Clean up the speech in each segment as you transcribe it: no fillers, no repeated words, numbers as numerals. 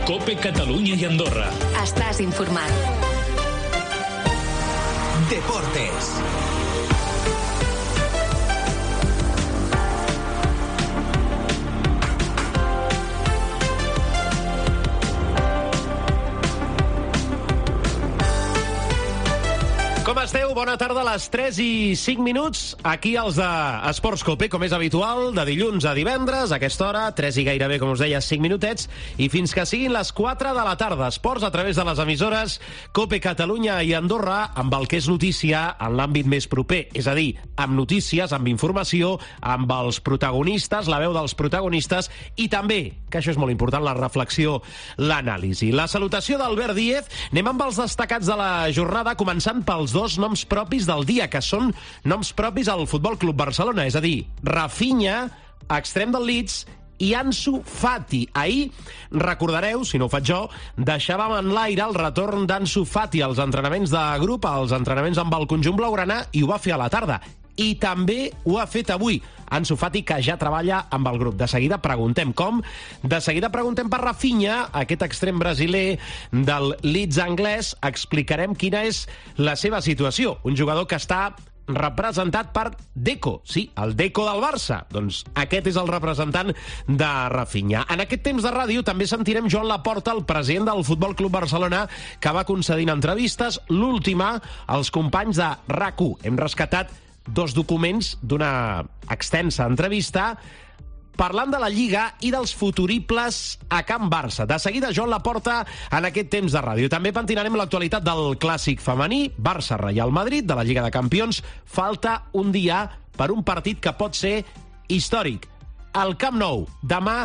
COPE Catalunya i Andorra. Estàs informat. Deportes. Com esteu? Bona tarda, a les 3 i 5 minuts. Aquí els de Esports COPE, com és habitual, de dilluns a divendres, a aquesta hora, 3 i gairebé, com us deia, 5 minutets, i fins que siguin les 4 de la tarda. Esports a través de les emissores COPE Catalunya i Andorra, amb el que és notícia en l'àmbit més proper, és a dir, amb notícies, amb informació, amb els protagonistes, la veu dels protagonistes, i també, que això és molt important, la reflexió, l'anàlisi. La salutació d'Albert Díez. Anem amb els destacats de la jornada, començant pels dos noms propis del dia, que són noms propis al Futbol Club Barcelona, és a dir, Rafinha, extrem del Leeds, i Ansu Fati. Ahir, recordareu, si no ho faig jo, deixàvem en l'aire el retorn d'Ansu Fati als entrenaments de grup, als entrenaments amb el conjunt blaugrana, i ho va fer a la tarda. I també ho ha fet avui Ansu Fati, que ja treballa amb el grup. De seguida preguntem com. De seguida preguntem per Rafinha, aquest extrem brasiler del Leeds anglès. Explicarem quina és la seva situació. Un jugador que està representat per Deco. Sí, el Deco del Barça. Doncs aquest és el representant de Rafinha. En aquest temps de ràdio també sentirem Joan Laporta, el president del Futbol Club Barcelona, que va concedint entrevistes. L'última als companys de RAC1. Hem rescatat dos documents d'una extensa entrevista parlant de la Lliga i dels futuribles a Can Barça. De seguida, Joan Laporta en aquest temps de ràdio. També pentinarem l'actualitat del clàssic femení, Barça-Real Madrid, de la Lliga de Campions. Falta un dia per un partit que pot ser històric. Al Camp Nou, demà,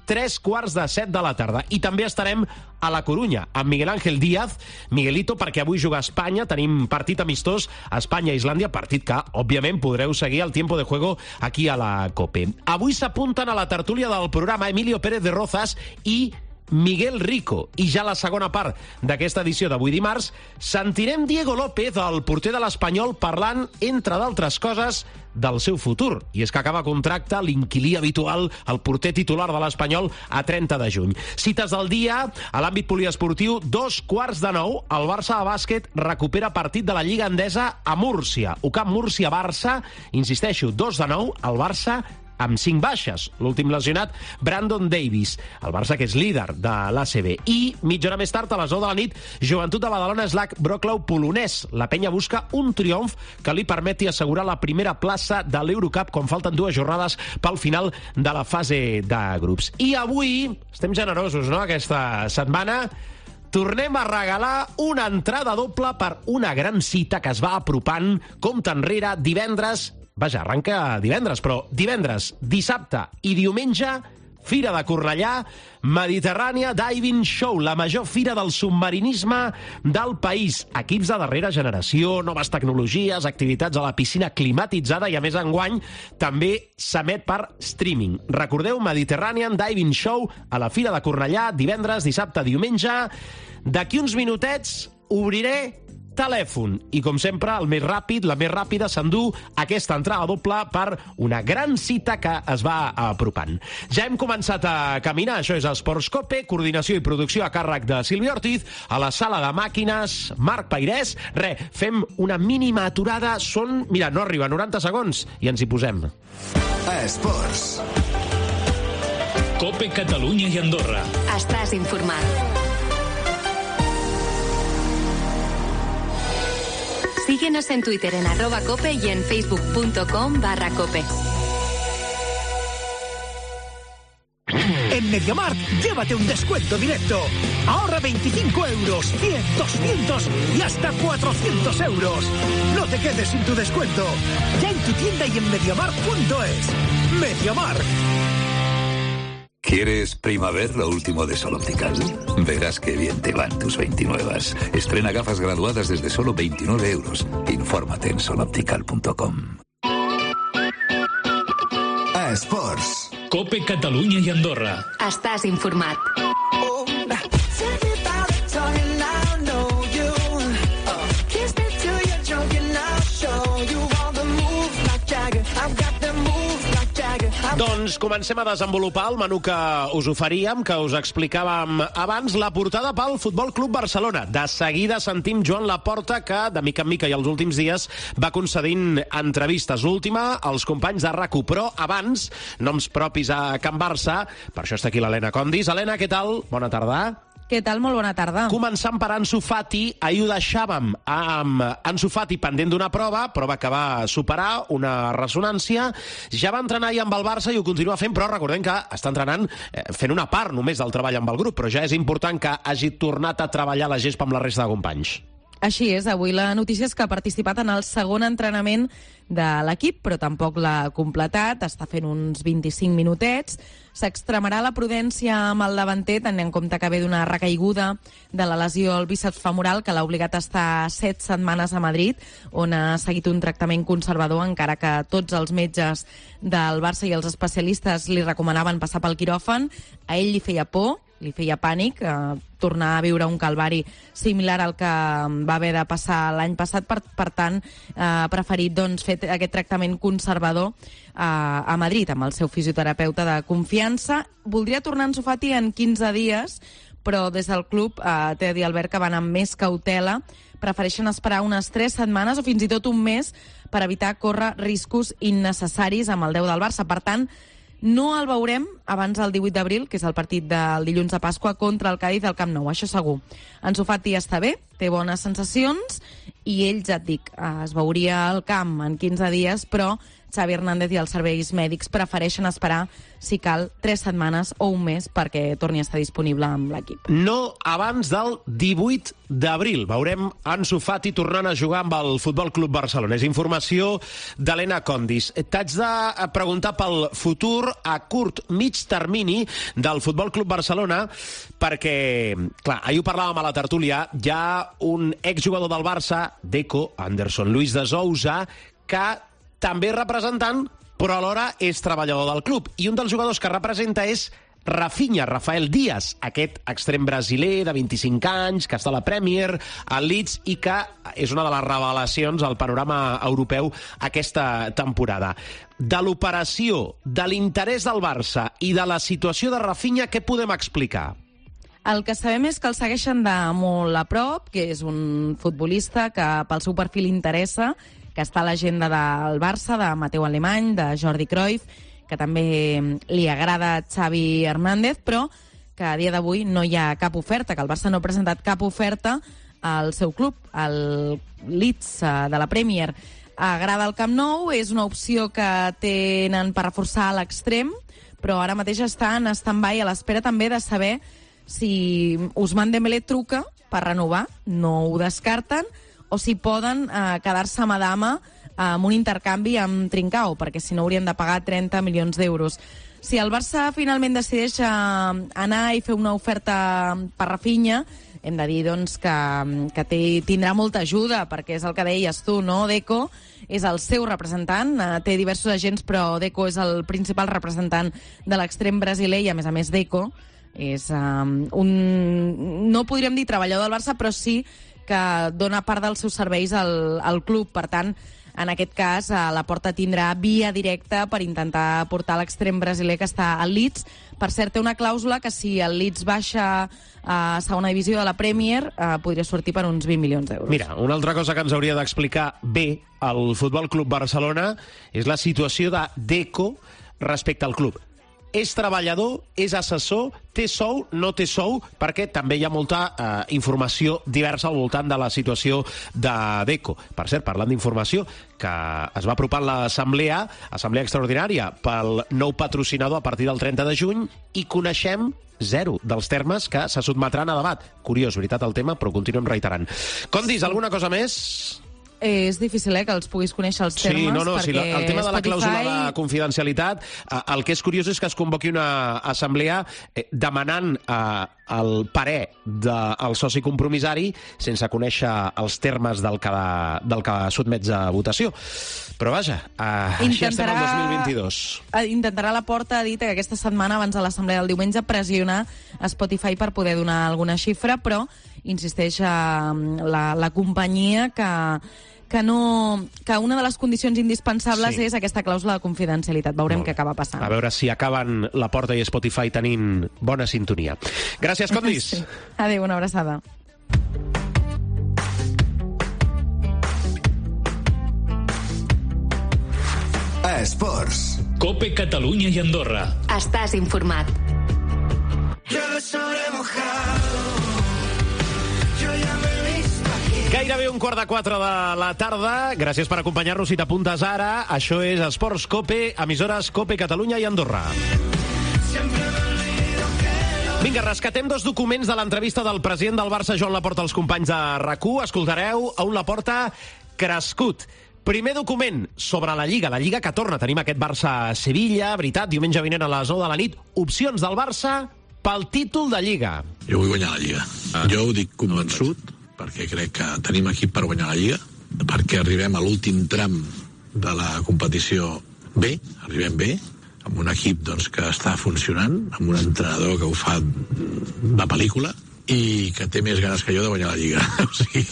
3:45 de la tarda. I també estarem a La Corunya, amb Miguel Ángel Díaz, Miguelito, perquè avui juga a Espanya. Tenim partit amistós Espanya-Islàndia, partit que, òbviament, podreu seguir al Tiempo de Juego aquí a la COPE. Avui s'apunten a la tertúlia del programa Emilio Pérez de Rozas i Miguel Rico. I ja la segona part d'aquesta edició d'avui dimarts sentirem Diego López, el porter de l'Espanyol, parlant, entre d'altres coses, del seu futur. I és que acaba contracte l'inquilí habitual, el porter titular de l'Espanyol, a 30 de juny. Cites del dia, a l'àmbit poliesportiu, 8:45, el Barça de bàsquet recupera partit de la Lliga Endesa a Múrcia. UCAM Múrcia-Barça, insisteixo, 2:09, el Barça amb 5 baixes. L'últim lesionat, Brandon Davis, el Barça que és líder de l'ACB. I mitja hora més tard, a les 9 de la nit, Joventut de Badalona Slack Wrocław polonès. La penya busca un triomf que li permeti assegurar la primera plaça de l'Eurocup quan falten 2 jornades pel final de la fase de grups. I avui, estem generosos, no?, aquesta setmana, tornem a regalar una entrada doble per una gran cita que es va apropant, compte enrere, divendres. Vaja, arranca divendres, però divendres, dissabte i diumenge, Fira de Cornellà, Mediterrània Diving Show, la major fira del submarinisme del país. Equips de darrera generació, noves tecnologies, activitats a la piscina climatitzada i, a més, enguany també s'emet per streaming. Recordeu, Mediterranean Diving Show a la Fira de Cornellà, divendres, dissabte, diumenge. D'aquí uns minutets obriré telèfon. I, com sempre, el més ràpid, la més ràpida, s'endú aquesta entrada doble per una gran cita que es va apropant. Ja hem començat a caminar. Això és Esports COPE, coordinació i producció a càrrec de Sílvia Ortiz, a la sala de màquines, Marc Pairès. Fem una mínima aturada. Són, mira, no arriba, 90 segons, i ens hi posem. Esports. COPE Catalunya i Andorra. Estàs informat. Síguenos en Twitter en @cope y en facebook.com/cope. En MediaMarkt, llévate un descuento directo. Ahorra 25 euros, 100, 200 y hasta 400 euros. No te quedes sin tu descuento. Ya en tu tienda y en MediaMarkt.es. MediaMarkt. ¿Quieres Primaver, lo último de Sol Optical? Verás qué bien te van tus 29. Estrena gafas graduadas desde solo 29 euros. Infórmate en soloptical.com. Esports. COPE Catalunya i Andorra. Estàs informat. Doncs comencem a desenvolupar el menú que us oferíem, que us explicàvem abans, la portada pel Futbol Club Barcelona. De seguida sentim Joan Laporta, que de mica en mica i els últims dies va concedint entrevistes. L'última als companys de RAC1, però abans, noms propis a Can Barça. Per això està aquí l'Helena Condis. Helena, què tal? Bona tarda. Què tal? Molt bona tarda. Començant per Ansu Fati, ahir ho deixàvem amb Ansu Fati pendent d'una prova que va superar una ressonància. Ja va entrenar ahir amb el Barça i ho continua fent, però recordem que està entrenant fent una part només del treball amb el grup, però ja és important que hagi tornat a treballar la gespa amb la resta de companys. Així és, avui la notícia és que ha participat en el segon entrenament de l'equip, però tampoc l'ha completat, està fent uns 25 minutets. S'extremarà la prudència amb el davanter, tenint en compte que ve d'una recaiguda de la lesió al bíceps femoral, que l'ha obligat a estar 7 setmanes a Madrid, on ha seguit un tractament conservador, encara que tots els metges del Barça i els especialistes li recomanaven passar pel quiròfan. A ell li feia por, li feia pànic tornar a viure un calvari similar al que va haver de passar l'any passat. Per tant, ha preferit fer aquest tractament conservador a Madrid amb el seu fisioterapeuta de confiança. Voldria tornar a Ansu Fati en 15 dies, però des del club té a dir Albert que van amb més cautela. Prefereixen esperar unes 3 setmanes o fins i tot un mes per evitar córrer riscos innecessaris amb el 10 del Barça. Per tant, no el veurem abans del 18 d'abril, que és el partit del dilluns de Pasqua contra el Cádiz al Camp Nou, això segur. Ansu Fati està bé, té bones sensacions i ell, ja et dic, es veuria al camp en 15 dies, però Xavi Hernández i els serveis mèdics prefereixen esperar, si cal, 3 setmanes o un mes perquè torni a estar disponible amb l'equip. No abans del 18 d'abril. Veurem Ansu Fati tornant a jugar amb el Futbol Club Barcelona. És informació d'Helena Condis. T'haig de preguntar pel futur a curt mig termini del Futbol Club Barcelona, perquè, clar, ahir ho parlàvem a la tertúlia, hi ha un exjugador del Barça, Deco, Anderson Luis de Sousa, que també és representant, però alhora és treballador del club. I un dels jugadors que representa és Rafinha, Rafael Díaz, aquest extrem brasiler de 25 anys, que està a la Premier, al Leeds, i que és una de les revelacions al panorama europeu aquesta temporada. De l'operació, de l'interès del Barça i de la situació de Rafinha, què podem explicar? El que sabem és que el segueixen de molt a prop, que és un futbolista que pel seu perfil interessa, que està a l'agenda del Barça, de Mateu Alemany, de Jordi Cruyff, que també li agrada Xavi Hernández, però que a dia d'avui no hi ha cap oferta, que el Barça no ha presentat cap oferta al seu club, al Leeds de la Premier. Agrada el Camp Nou, és una opció que tenen per reforçar a l'extrem, però ara mateix està en stand-by a l'espera també de saber si Ousmane Dembélé truca per renovar, no ho descarten, o si poden quedar-se a Madama amb un intercanvi amb Trincao, perquè si no haurien de pagar 30 milions d'euros. Si el Barça finalment decideix anar i fer una oferta per Rafinha, hem de dir doncs, que tindrà molta ajuda, perquè és el que deies tu, no? Deco és el seu representant, té diversos agents, però Deco és el principal representant de l'extrem brasiler i, a més, Deco és no podríem dir treballador del Barça, però sí que dona part dels seus serveis al club. Per tant, en aquest cas, Laporta tindrà via directa per intentar portar l'extrem brasiler que està al Leeds. Per cert, té una clàusula que si el Leeds baixa a segona divisió de la Premier podria sortir per uns 20 milions d'euros. Mira, una altra cosa que ens hauria d'explicar bé el Futbol Club Barcelona és la situació de Deco respecte al club. És treballador, és assessor, té sou, no té sou, perquè també hi ha molta informació diversa al voltant de la situació de Deco. Per cert, parlant d'informació, que es va apropar l'assemblea extraordinària pel nou patrocinador a partir del 30 de juny i coneixem 0 dels termes que se sotmetran a debat. Curiós, veritat, el tema, però continuem reiterant. Condis, alguna cosa més? És difícil, que els puguis conèixer els termes. Sí, perquè el tema de la clàusula de confidencialitat, el que és curiós és que es convoqui una assemblea demanant el parer del soci compromissari sense conèixer els termes del que sotmets a votació. Però vaja, així estem al 2022. Intentarà Laporta, ha dit que aquesta setmana, abans de l'assemblea del diumenge, pressionar Spotify per poder donar alguna xifra, però insisteix la companyia que que una de les condicions indispensables és aquesta clàusula de confidencialitat. Veurem què acaba passant. A veure si acaben Laporta i Spotify tenint bona sintonia. Gràcies, Condis. Sí. Adéu, una abraçada. Esports. COPE Catalunya i Andorra. Estàs informat. Gairebé 3:15 de la tarda. Gràcies per acompanyar-nos si t'apuntes ara. Això és Esports COPE, emissores COPE Catalunya i Andorra. Vinga, rescatem 2 documents de l'entrevista del president del Barça, Joan Laporta, als companys de RAC1. Escoltareu a un Laporta crescut. Primer document sobre la Lliga que torna. Tenim aquest Barça-Sevilla, veritat, diumenge vinent a les 9 de la nit. Opcions del Barça pel títol de Lliga. Jo vull guanyar la Lliga. Jo ho dic convençut, perquè crec que tenim equip per guanyar la Lliga, perquè arribem a l'últim tram de la competició bé, arribem bé, amb un equip doncs, que està funcionant, amb un entrenador que ho fa de pel·lícula i que té més ganes que jo de guanyar la Lliga. O sigui...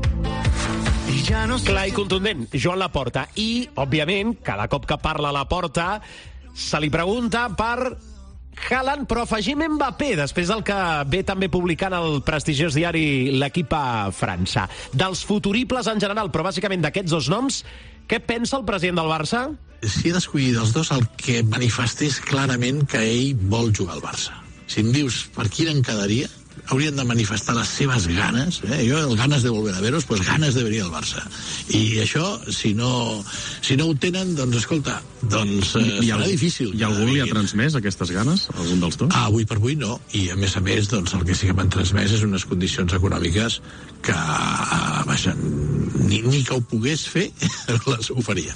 Clar i contundent, Joan Laporta. I, òbviament, cada cop que parla Laporta se li pregunta per Haaland, però afegim Mbappé, després del que ve també publicant el prestigiós diari L'Equip a França. Dels futuribles en general, però bàsicament d'aquests 2 noms, què pensa el president del Barça? Si he d'escollir dels 2, el que manifestés clarament que ell vol jugar al Barça. Si em dius per quin em quedaria, haurien de manifestar les seves ganes, jo el ganes de volver a veros, pues ganes de venir al Barça. I això, si no ho tenen, doncs escolta, doncs serà difícil. I algú li ha transmès aquestes ganes, algun dels 2? Avui per avui no, i a més, doncs, el que sí que m'han transmès és unes condicions econòmiques que, vaja, ni que ho pogués fer, les ho faria.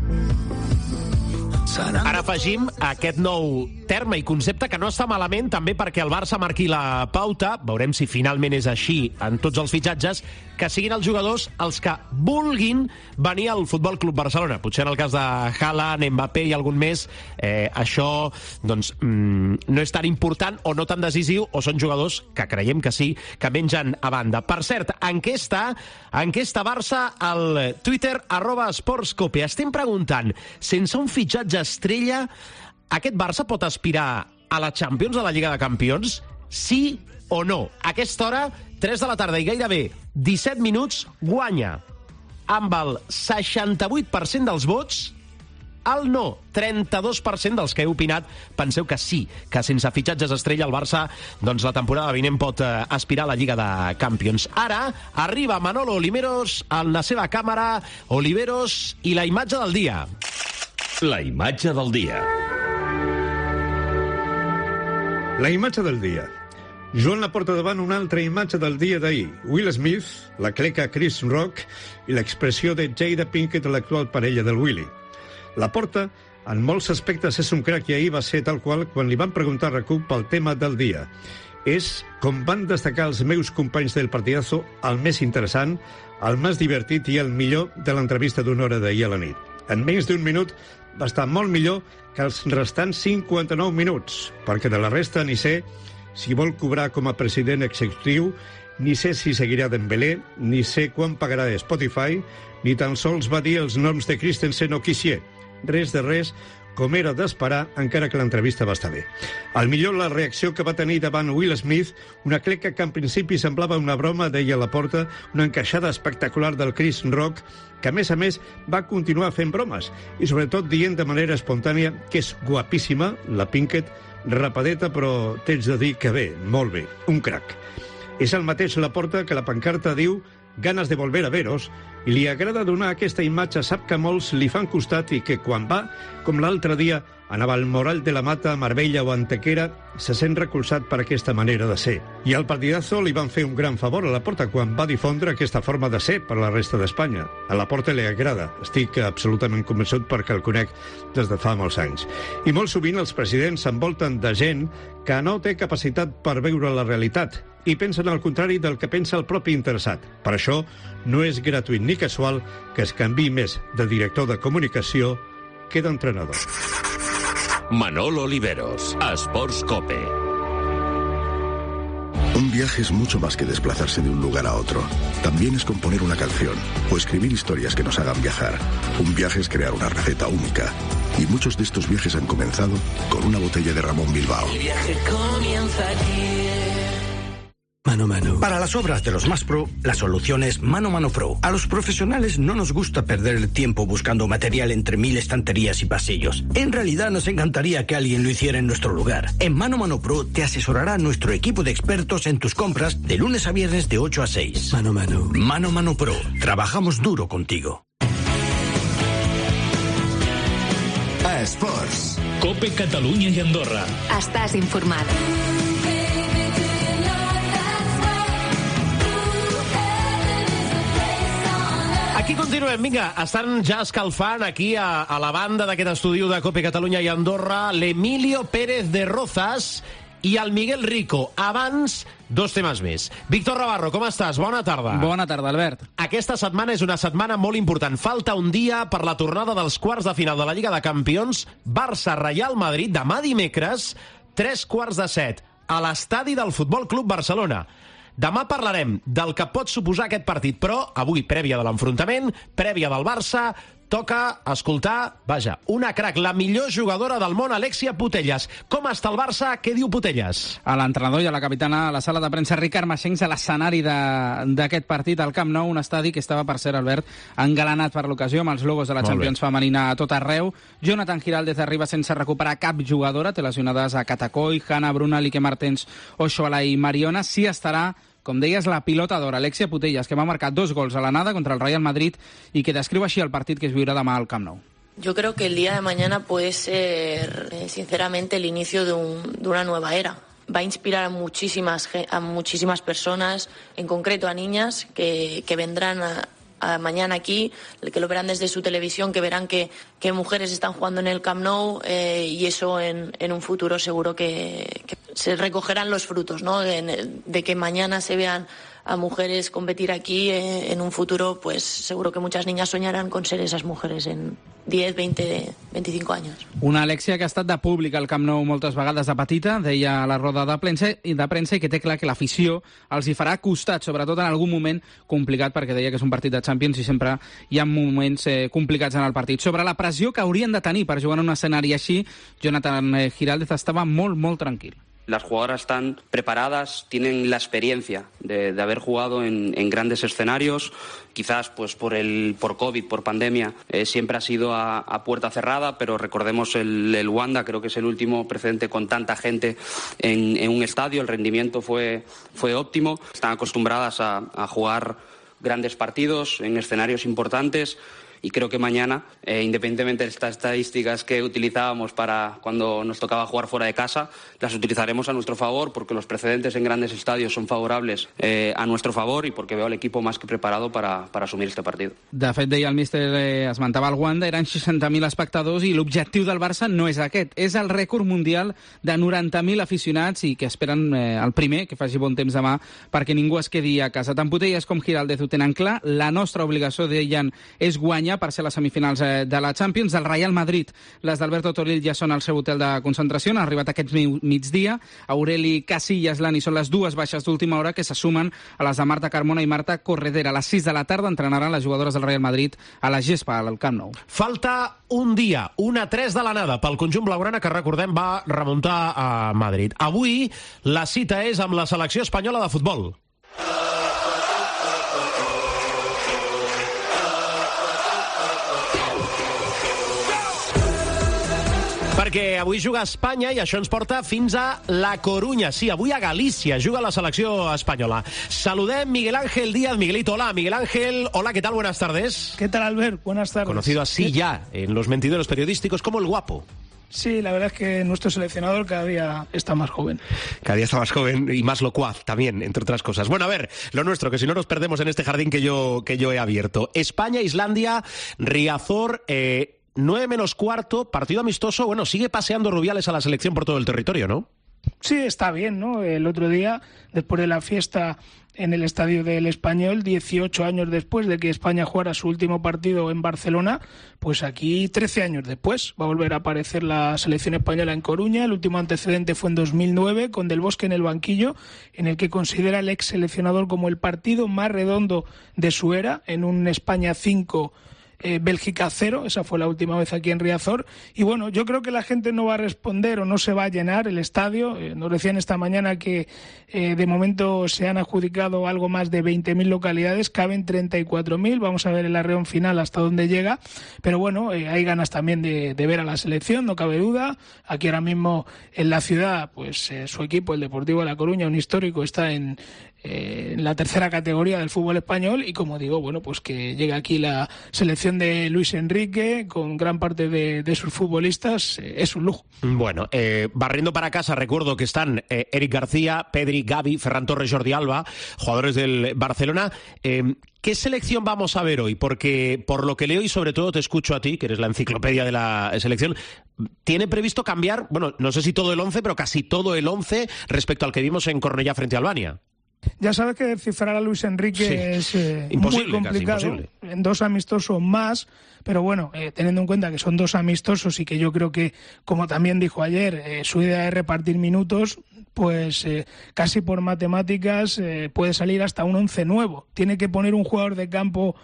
Ara afegim aquest nou terme i concepte que no està malament també perquè el Barça marqui la pauta, veurem si finalment és així en tots els fitxatges, que siguin els jugadors els que vulguin venir al Futbol Club Barcelona. Potser en el cas de Haaland, Mbappé i algun més, això doncs, no és tan important o no tan decisiu, o són jugadors que creiem que sí, que mengen a banda. Per cert, enquesta Barça al Twitter @esportscope. Estem preguntant, sense un fitxatge estrella, aquest Barça pot aspirar a la Champions, a la Lliga de Campions? Sí o no? A aquesta hora, 3 de la tarda i gairebé 17 minuts, guanya amb el 68% dels vots, el no, 32% dels que heu opinat penseu que sí, que sense fitxatges estrella el Barça, doncs la temporada vinent pot aspirar a la Lliga de Campions. Ara arriba Manolo Oliveros en la seva càmera. Oliveros i la imatge del dia. La imatge del dia. La imatge del dia. Joan Laporta davant una altra imatge del dia d'ahir. Will Smith, la cleca Chris Rock i l'expressió de Jada Pinkett, l'actual parella del Willy. Laporta, en molts aspectes, és un crac i ahir va ser tal qual quan li van preguntar a RAC1 pel tema del dia. És, com van destacar els meus companys del partidazo, el més interessant, el més divertit i el millor de l'entrevista d'una hora d'ahir a la nit. En menys d'un minut va estar molt millor que els restants 59 minuts, perquè de la resta ni sé si vol cobrar com a president executiu, ni sé si seguirà Dembélé, ni sé quan pagarà Spotify, ni tan sols va dir els noms de Christensen o Kessié. Res de res, com era d'esperar, encara que l'entrevista va estar bé. Al millor, la reacció que va tenir davant Will Smith, una cleca que en principi semblava una broma, deia Laporta, una encaixada espectacular del Chris Rock, que a més va continuar fent bromes, i sobretot dient de manera espontània que és guapíssima, la Pinkett, rapadeta, però t'haig de dir que bé, molt bé, un crac. És el mateix Laporta que la pancarta diu ganes de volver a veros, i li agrada donar aquesta imatge, sap que molts li fan costat i que quan va, com l'altre dia, anava al Moral de la Mata, Marbella o Antequera, se sent recolzat per aquesta manera de ser. I al partidazo li van fer un gran favor a Laporta quan va difondre aquesta forma de ser per la resta d'Espanya. A Laporta li agrada, estic absolutament convençut perquè el conec des de fa molts anys. I molt sovint els presidents s'envolten de gent que no té capacitat per veure la realitat i pensen al contrari del que pensa el propi interessat. Per això, no és gratuït ni casual que es canviï més de director de comunicació que d'entrenador. Manolo Oliveros, Esports COPE. Un viaje es mucho más que desplazarse de un lugar a otro. También es componer una canción o escribir historias que nos hagan viajar. Un viaje es crear una receta única. Y muchos de estos viajes han comenzado con una botella de Ramón Bilbao. El viaje comienza aquí. Mano Mano. Para las obras de los más pro, la solución es Mano Mano Pro. A los profesionales no nos gusta perder el tiempo buscando material entre 1000 estanterías y pasillos. En realidad nos encantaría que alguien lo hiciera en nuestro lugar. En Mano Mano Pro te asesorará nuestro equipo de expertos en tus compras de lunes a viernes de 8 a 6. Mano Mano. Mano Mano Pro. Trabajamos duro contigo. Esports. Cope Catalunya i Andorra. Estàs informat. Aquí continuem, vinga, estan ja escalfant aquí a la banda d'aquest estudi de Cope Catalunya i Andorra l'Emilio Pérez de Rozas i el Miguel Rico. Abans, dos temes més. Víctor Navarro, com estàs? Bona tarda. Bona tarda, Albert. Aquesta setmana és una setmana molt important. Falta un dia per la tornada dels quarts de final de la Lliga de Campions. Barça-Real Madrid, demà dimecres, 3:15 a l'estadi del Futbol Club Barcelona. Demà parlarem del que pot suposar aquest partit, però avui, prèvia de l'enfrontament, prèvia del Barça, toca escoltar, vaja, una crac, la millor jugadora del món, Alexia Putellas. Com està el Barça? Què diu Putellas? A l'entrenador i a la capitana a la sala de premsa, Ricard Maxencs, a l'escenari d'aquest partit al Camp Nou, un estadi que estava, per ser, Albert, engalanat per l'ocasió, amb els logos de la Champions femenina a tot arreu. Jonathan Giraldez arriba sense recuperar cap jugadora, té lesionades a Catacoy, Hanna, Bruna, Lique Martens, Oshoala i Mariona. Sí estarà, com deies, la pilota d'or, Alexia Putellas, que va marcar 2 gols a l'anada contra el Real Madrid y que descriu així el partit que es viurà demà al Camp Nou. Yo creo que el día de mañana puede ser, sinceramente, el inicio de una nueva era. Va a inspirar a muchísimas personas, en concreto a niñas que vendrán mañana aquí, que lo verán desde su televisión, que verán que mujeres están jugando en el Camp Nou y eso en un futuro seguro que se recogerán los frutos, ¿no? De que mañana se vean a mujeres competir aquí, en un futuro pues seguro que muchas niñas soñarán con ser esas mujeres en 10, 20, 25 anys. Una Alexia que ha estat de públic al Camp Nou moltes vegades de petita, deia a la roda de premsa i que té clar que l'afició els hi farà costat, sobretot en algun moment complicat, perquè deia que és un partit de Champions i sempre hi ha moments complicats en el partit. Sobre la pressió que haurien de tenir per jugar en un escenari així, Jonathan Giraldez estava molt, molt tranquil. Las jugadoras están preparadas, tienen la experiencia de haber jugado en grandes escenarios. Quizás pues por COVID, por pandemia, siempre ha sido a puerta cerrada, pero recordemos el Wanda, creo que es el último precedente con tanta gente en un estadio. El rendimiento fue óptimo. Están acostumbradas a jugar grandes partidos en escenarios importantes. Y creo que mañana, independientemente de estas estadísticas que utilizábamos para cuando nos tocaba jugar fuera de casa, las utilizaremos a nuestro favor, porque los precedentes en grandes estadios son favorables a nuestro favor y porque veo al equipo más que preparado para asumir este partido. De fet, deia el míster, esmentava el Wanda, eren 60.000 espectadors i l'objectiu del Barça no és aquest, és el rècord mundial de 90.000 aficionats i que esperen el primer, que faci bon temps demà, perquè ningú es quedi a casa. Tant Putellas com Giraldez ho tenen clar, la nostra obligació, deien, és guanyar per ser les semifinals de la Champions. Del Real Madrid, les d'Alberto Toril ja són al seu hotel de concentració, han arribat aquest migdia. Aureli Casillas, Lani, són les dues baixes d'última hora que se sumen a les de Marta Carmona i Marta Corredera. A les 6 de la tarda entrenaran les jugadores del Real Madrid a la gespa, al Camp Nou. Falta un dia, 1-3 de l'anada pel conjunt blaugrana, que recordem va remuntar a Madrid. Avui la cita és amb la selecció espanyola de futbol. Perquè avui juga a Espanya i això ens porta fins a La Coruña. Sí, avui a Galícia juga la selecció espanyola. Saludem Miguel Ángel Díaz. Miguelito, hola. Miguel Ángel, hola, ¿qué tal? Buenas tardes. ¿Qué tal, Albert? Buenas tardes. Conocido así ya en los mentideros periodísticos como el guapo. Sí, la verdad es que nuestro seleccionador cada día está más joven. Cada día está más joven y más locuaz también, entre otras cosas. Bueno, a ver, lo nuestro, que si no nos perdemos en este jardín que yo he abierto. España, Islandia, Riazor, 9 menos cuarto, partido amistoso. Bueno, sigue paseando Rubiales a la selección por todo el territorio, ¿no? Sí, está bien, ¿no? El otro día, después de la fiesta en el Estadio del Español, 18 años después de que España jugara su último partido en Barcelona, pues aquí 13 años después va a volver a aparecer la selección española en Coruña. El último antecedente fue en 2009 con Del Bosque en el banquillo, en el que considera el ex seleccionador como el partido más redondo de su era, en un España 5 Bélgica 0, esa fue la última vez aquí en Riazor. Y bueno, yo creo que la gente no va a responder o no se va a llenar el estadio. Nos decían esta mañana que de momento se han adjudicado algo más de 20.000 localidades, caben 34.000, vamos a ver el arreón final hasta dónde llega, pero bueno, hay ganas también de ver a la selección, no cabe duda. Aquí ahora mismo en la ciudad, pues su equipo, el Deportivo de La Coruña, un histórico, está en la tercera categoría del fútbol español, y como digo, bueno, pues que llega aquí la selección de Luis Enrique con gran parte de sus futbolistas, es un lujo. Bueno, barriendo para casa, recuerdo que están Eric García, Pedri, Gavi, Ferran Torres, Jordi Alba, jugadores del Barcelona. ¿Qué selección vamos a ver hoy? Porque por lo que leo, y sobre todo te escucho a ti, que eres la enciclopedia de la selección, ¿tiene previsto cambiar, bueno, no sé si todo el 11, pero casi todo el 11 respecto al que vimos en Cornellá frente a Albania? Ya sabes que descifrar a Luis Enrique es imposible, muy complicado, casi imposible. En 2 amistosos más, pero bueno, teniendo en cuenta que son 2 amistosos y que yo creo que, como también dijo ayer, su idea es repartir minutos, pues casi por matemáticas puede salir hasta un 11 nuevo. Tiene que poner un jugador de campo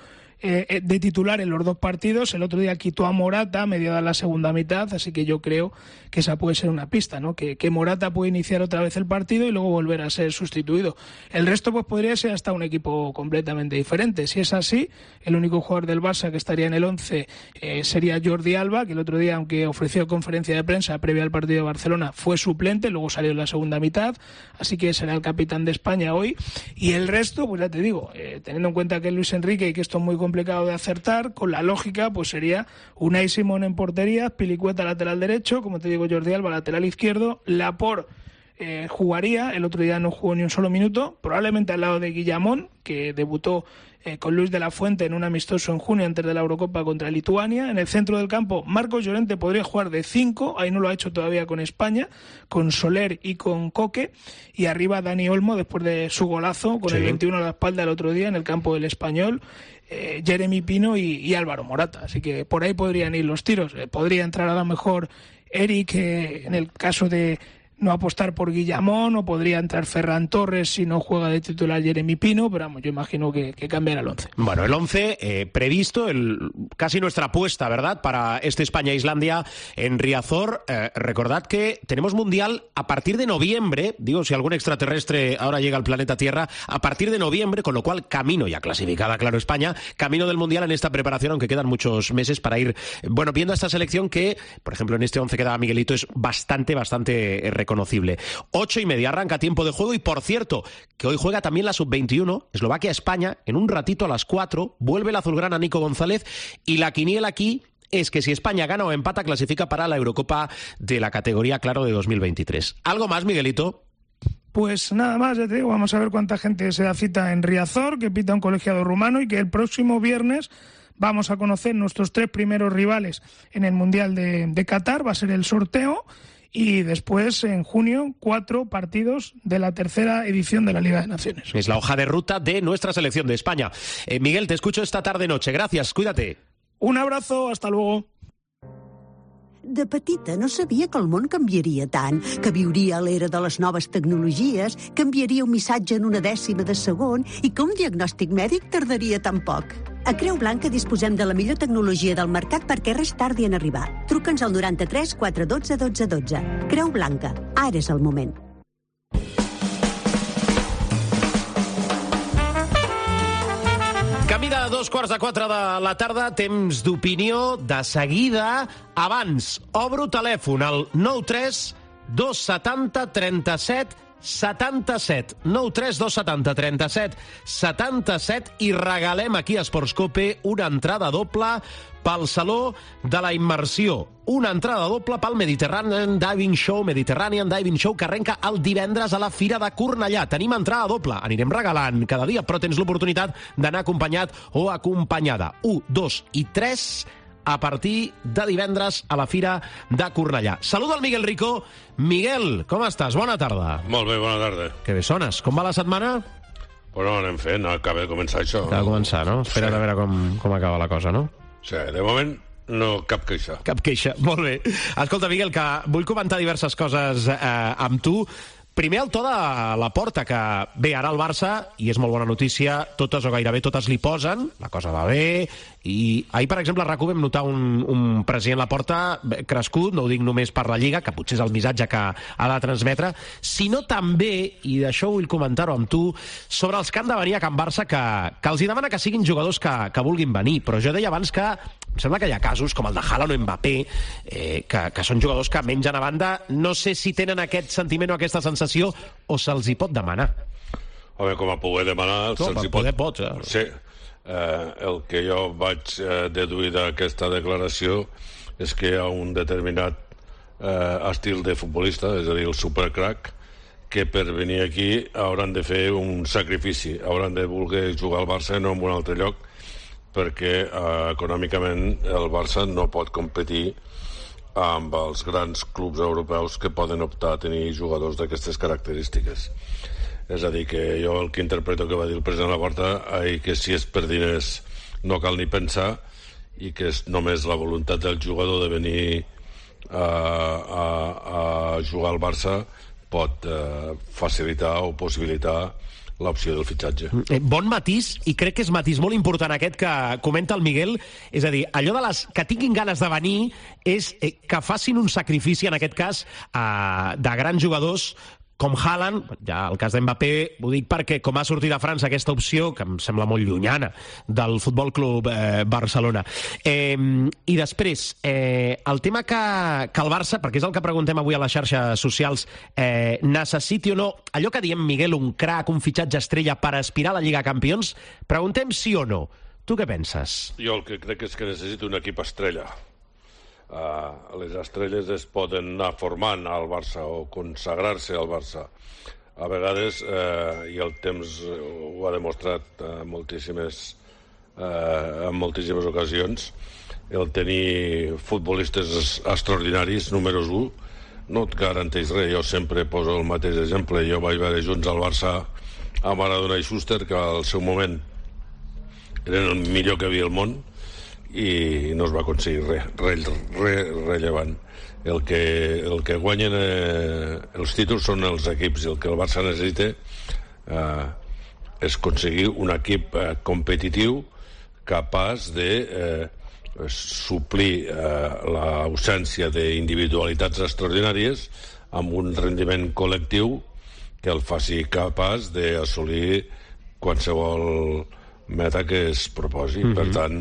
de titular en los 2 partidos. El otro día quitó a Morata a mediada la segunda mitad, así que yo creo que esa puede ser una pista, ¿no? Que Morata puede iniciar otra vez el partido y luego volver a ser sustituido. El resto pues podría ser hasta un equipo completamente diferente. Si es así, el único jugador del Barça que estaría en el 11 sería Jordi Alba, que el otro día, aunque ofreció conferencia de prensa previa al partido de Barcelona, fue suplente, luego salió en la segunda mitad, así que será el capitán de España hoy. Y el resto, pues ya te digo, teniendo en cuenta que es Luis Enrique y que esto es muy complicado de acertar, con la lógica pues sería Unai Simón en portería, Pilicueta lateral derecho, como te digo, Jordi Alba lateral izquierdo, Laporte jugaría, el otro día no jugó ni un solo minuto, probablemente al lado de Guillamón, que debutó con Luis de la Fuente en un amistoso en junio antes de la Eurocopa contra Lituania. En el centro del campo, Marcos Llorente podría jugar de 5, ahí no lo ha hecho todavía con España, con Soler y con Coque, y arriba Dani Olmo, después de su golazo con el 21 a la espalda el otro día en el campo del Español, Jeremy Pino y Álvaro Morata, así que por ahí podrían ir los tiros. Podría entrar a lo mejor Eric en el caso de no apostar por Guillamón, o podría entrar Ferran Torres si no juega de titular Jeremy Pino, pero vamos, yo imagino que cambiará el 11. Bueno, el 11 previsto, casi nuestra apuesta, ¿verdad?, para este España-Islandia en Riazor. Recordad que tenemos Mundial a partir de noviembre, digo, si algún extraterrestre ahora llega al planeta Tierra, a partir de noviembre, con lo cual camino, ya clasificada, claro, España, camino del Mundial en esta preparación, aunque quedan muchos meses para ir, bueno, viendo a esta selección que, por ejemplo, en este 11 que daba Miguelito, es bastante reconocible. 8:30 arranca tiempo de juego, y por cierto, que hoy juega también la sub-21, Eslovaquia-España, en un ratito a las 4, vuelve el azulgrana Nico González, y la quiniela aquí es que si España gana o empata, clasifica para la Eurocopa de la categoría, claro, de 2023. ¿Algo más, Miguelito? Pues nada más, ya te digo, vamos a ver cuánta gente se da cita en Riazor, que pita un colegiado rumano, y que el próximo viernes vamos a conocer nuestros 3 primeros rivales en el Mundial de Qatar, va a ser el sorteo. Y después, en junio, 4 partidos de la tercera edición de la Liga de Naciones. Es la hoja de ruta de nuestra selección de España. Miguel, te escucho esta tarde-noche. Gracias, cuídate. Un abrazo, hasta luego. De petita no sabia que el món canviaria tant, que viuria a l'era de les noves tecnologies, que enviaria un missatge en una dècima de segon i que un diagnòstic mèdic tardaria tan poc. A Creu Blanca disposem de la millor tecnologia del mercat perquè res tardi en arribar. Truca'ns al 93 412 12 12. Creu Blanca, ara és el moment. Camí de 3:45 de la tarda, temps d'opinió de seguida. Abans, obro telèfon al 93 270 37 77. 93 270 37 77 i regalem aquí a Esports Cope una entrada doble pel Saló de la Immersió. Una entrada doble pel Mediterranean Diving Show, que arrenca el divendres a la Fira de Cornellà. Tenim entrada doble, anirem regalant cada dia, però tens l'oportunitat d'anar acompanyat o acompanyada. 1, 2 i 3 a partir de divendres a la Fira de Cornellà. Saluda el Miguel Ricó. Miguel, com estàs? Bona tarda. Molt bé, bona tarda. Que bé sones. Com va la setmana? Bueno, anem fent, acaba de començar això. Acaba de començar, no? Espera't a veure com acaba la cosa, no? Sí, de moment no, cap queixa. Cap queixa, molt bé. Escolta, Miguel, que vull comentar diverses coses amb tu. Primer, el to de la Porta, que bé, ara el Barça, i és molt bona notícia, totes o gairebé totes li posen, la cosa va bé, i ahir, per exemple, a RAC1 vam notar un president Laporta crescut, no ho dic només per la Lliga, que potser és el missatge que ha de transmetre, sinó també, i d'això vull comentar-ho amb tu, sobre els que han de venir a Can Barça, que els hi demana que siguin jugadors que vulguin venir, però jo deia abans que em sembla que hi ha casos, com el de Haaland o Mbappé, que són jugadors que mengen a banda, no sé si tenen aquest sentiment o aquesta sensació, o se'ls hi pot demanar. Home, com a poder demanar... No, per poder pots. Sí. El que jo vaig deduir d'aquesta declaració és que hi ha un determinat estil de futbolista, és a dir, el supercrack, que per venir aquí hauran de fer un sacrifici, hauran de voler jugar al Barça no en un altre lloc, perquè econòmicament el Barça no pot competir amb els grans clubs europeus que poden optar a tenir jugadors d'aquestes característiques. És a dir, que jo el que interpreto que va dir el president Laporta és que si és per diners no cal ni pensar i que és només la voluntat del jugador de venir a jugar al Barça pot facilitar o possibilitar l'opció del fitxatge. Bon matís, i crec que és matís molt important aquest que comenta el Miguel, és a dir, allò de les que tinguin ganes de venir és que facin un sacrifici, en aquest cas, de grans jugadors com Haaland, ja el cas d'Mbappé, ho dic perquè com ha sortit a França aquesta opció, que em sembla molt llunyana, del Futbol Club Barcelona. I després, el tema que el Barça, perquè és el que preguntem avui a les xarxes socials, necessiti o no, allò que diem, Miguel, un crack, un fitxatge estrella per aspirar a la Lliga Campions, preguntem sí o no. Tu què penses? Jo el que crec és que necessito un equip estrella. Les estrelles es poden anar formant al Barça o consagrar-se al Barça. A vegades, i el temps ho ha demostrat en moltíssimes ocasions, el tenir futbolistes extraordinaris, números 1, no et garanteix res. Jo sempre poso el mateix exemple. Jo vaig veure junts al Barça a Maradona i Schuster, que al seu moment eren el millor que havia al món, i no es va aconseguir res rellevant. El que guanyen els títols són els equips, i el que el Barça necessita és aconseguir un equip competitiu capaç de suplir l'ausència d'individualitats extraordinàries amb un rendiment col·lectiu que el faci capaç d'assolir qualsevol meta que es proposi. Per tant,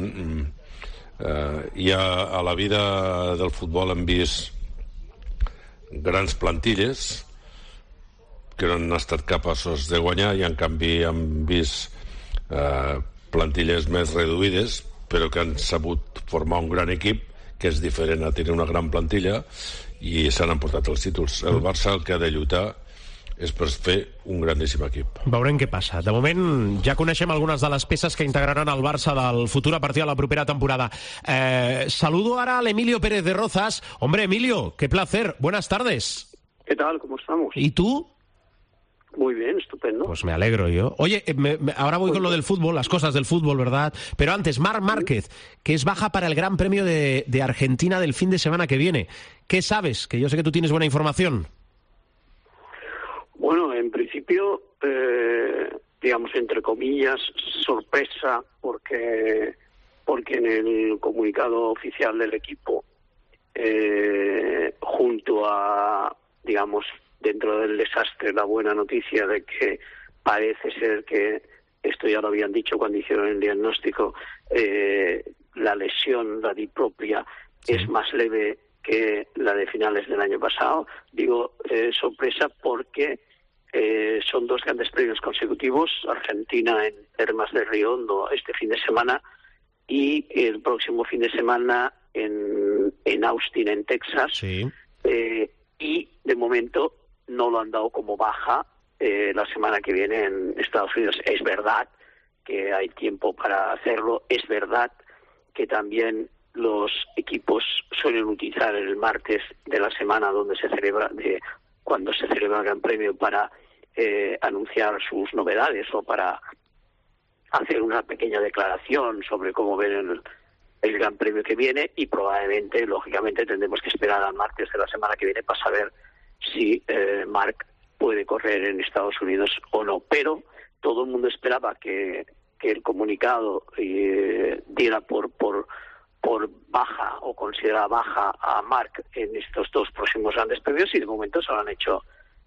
a la vida del futbol hem vist grans plantilles que no han estat capaços de guanyar, i en canvi hem vist plantilles més reduïdes però que han sabut formar un gran equip, que és diferent a tenir una gran plantilla, i s'han emportat els títols. El Barça el que ha de lluitar és per fer un grandíssim equip. Veurem què passa. De moment ja coneixem algunes de les peces que integraran el Barça del futur a partir de la propera temporada. Saludo ahora al Emilio Pérez de Rozas. Hombre, Emilio, qué placer. Buenas tardes. ¿Qué tal? ¿Cómo estamos? ¿Y tú? Muy bien, estupendo. Pues me alegro yo. Oye, ahora voy con lo del fútbol, las cosas del fútbol, ¿verdad? Pero antes, Marc Márquez, que es baja para el Gran Premio de Argentina del fin de semana que viene. ¿Qué sabes? Que yo sé que tú tienes buena información. Bueno, en principio, digamos, entre comillas, sorpresa, porque en el comunicado oficial del equipo, junto a, digamos, dentro del desastre, la buena noticia de que parece ser que, esto ya lo habían dicho cuando hicieron el diagnóstico, la lesión, la diplopia, es más leve que la de finales del año pasado. Digo sorpresa porque son dos grandes premios consecutivos, Argentina en Termas de Río Hondo este fin de semana y el próximo fin de semana en Austin, en Texas. Sí. Y de momento no lo han dado como baja la semana que viene en Estados Unidos. Es verdad que hay tiempo para hacerlo, es verdad que también los equipos suelen utilizar el martes de la semana cuando se celebra el Gran Premio para anunciar sus novedades o para hacer una pequeña declaración sobre cómo ven el Gran Premio que viene, y probablemente, lógicamente, tendremos que esperar al martes de la semana que viene para saber si Marc puede correr en Estados Unidos o no. Pero todo el mundo esperaba que el comunicado diera por baja o considera baja a Marc en estos dos próximos grandes premios, y de momento se lo han hecho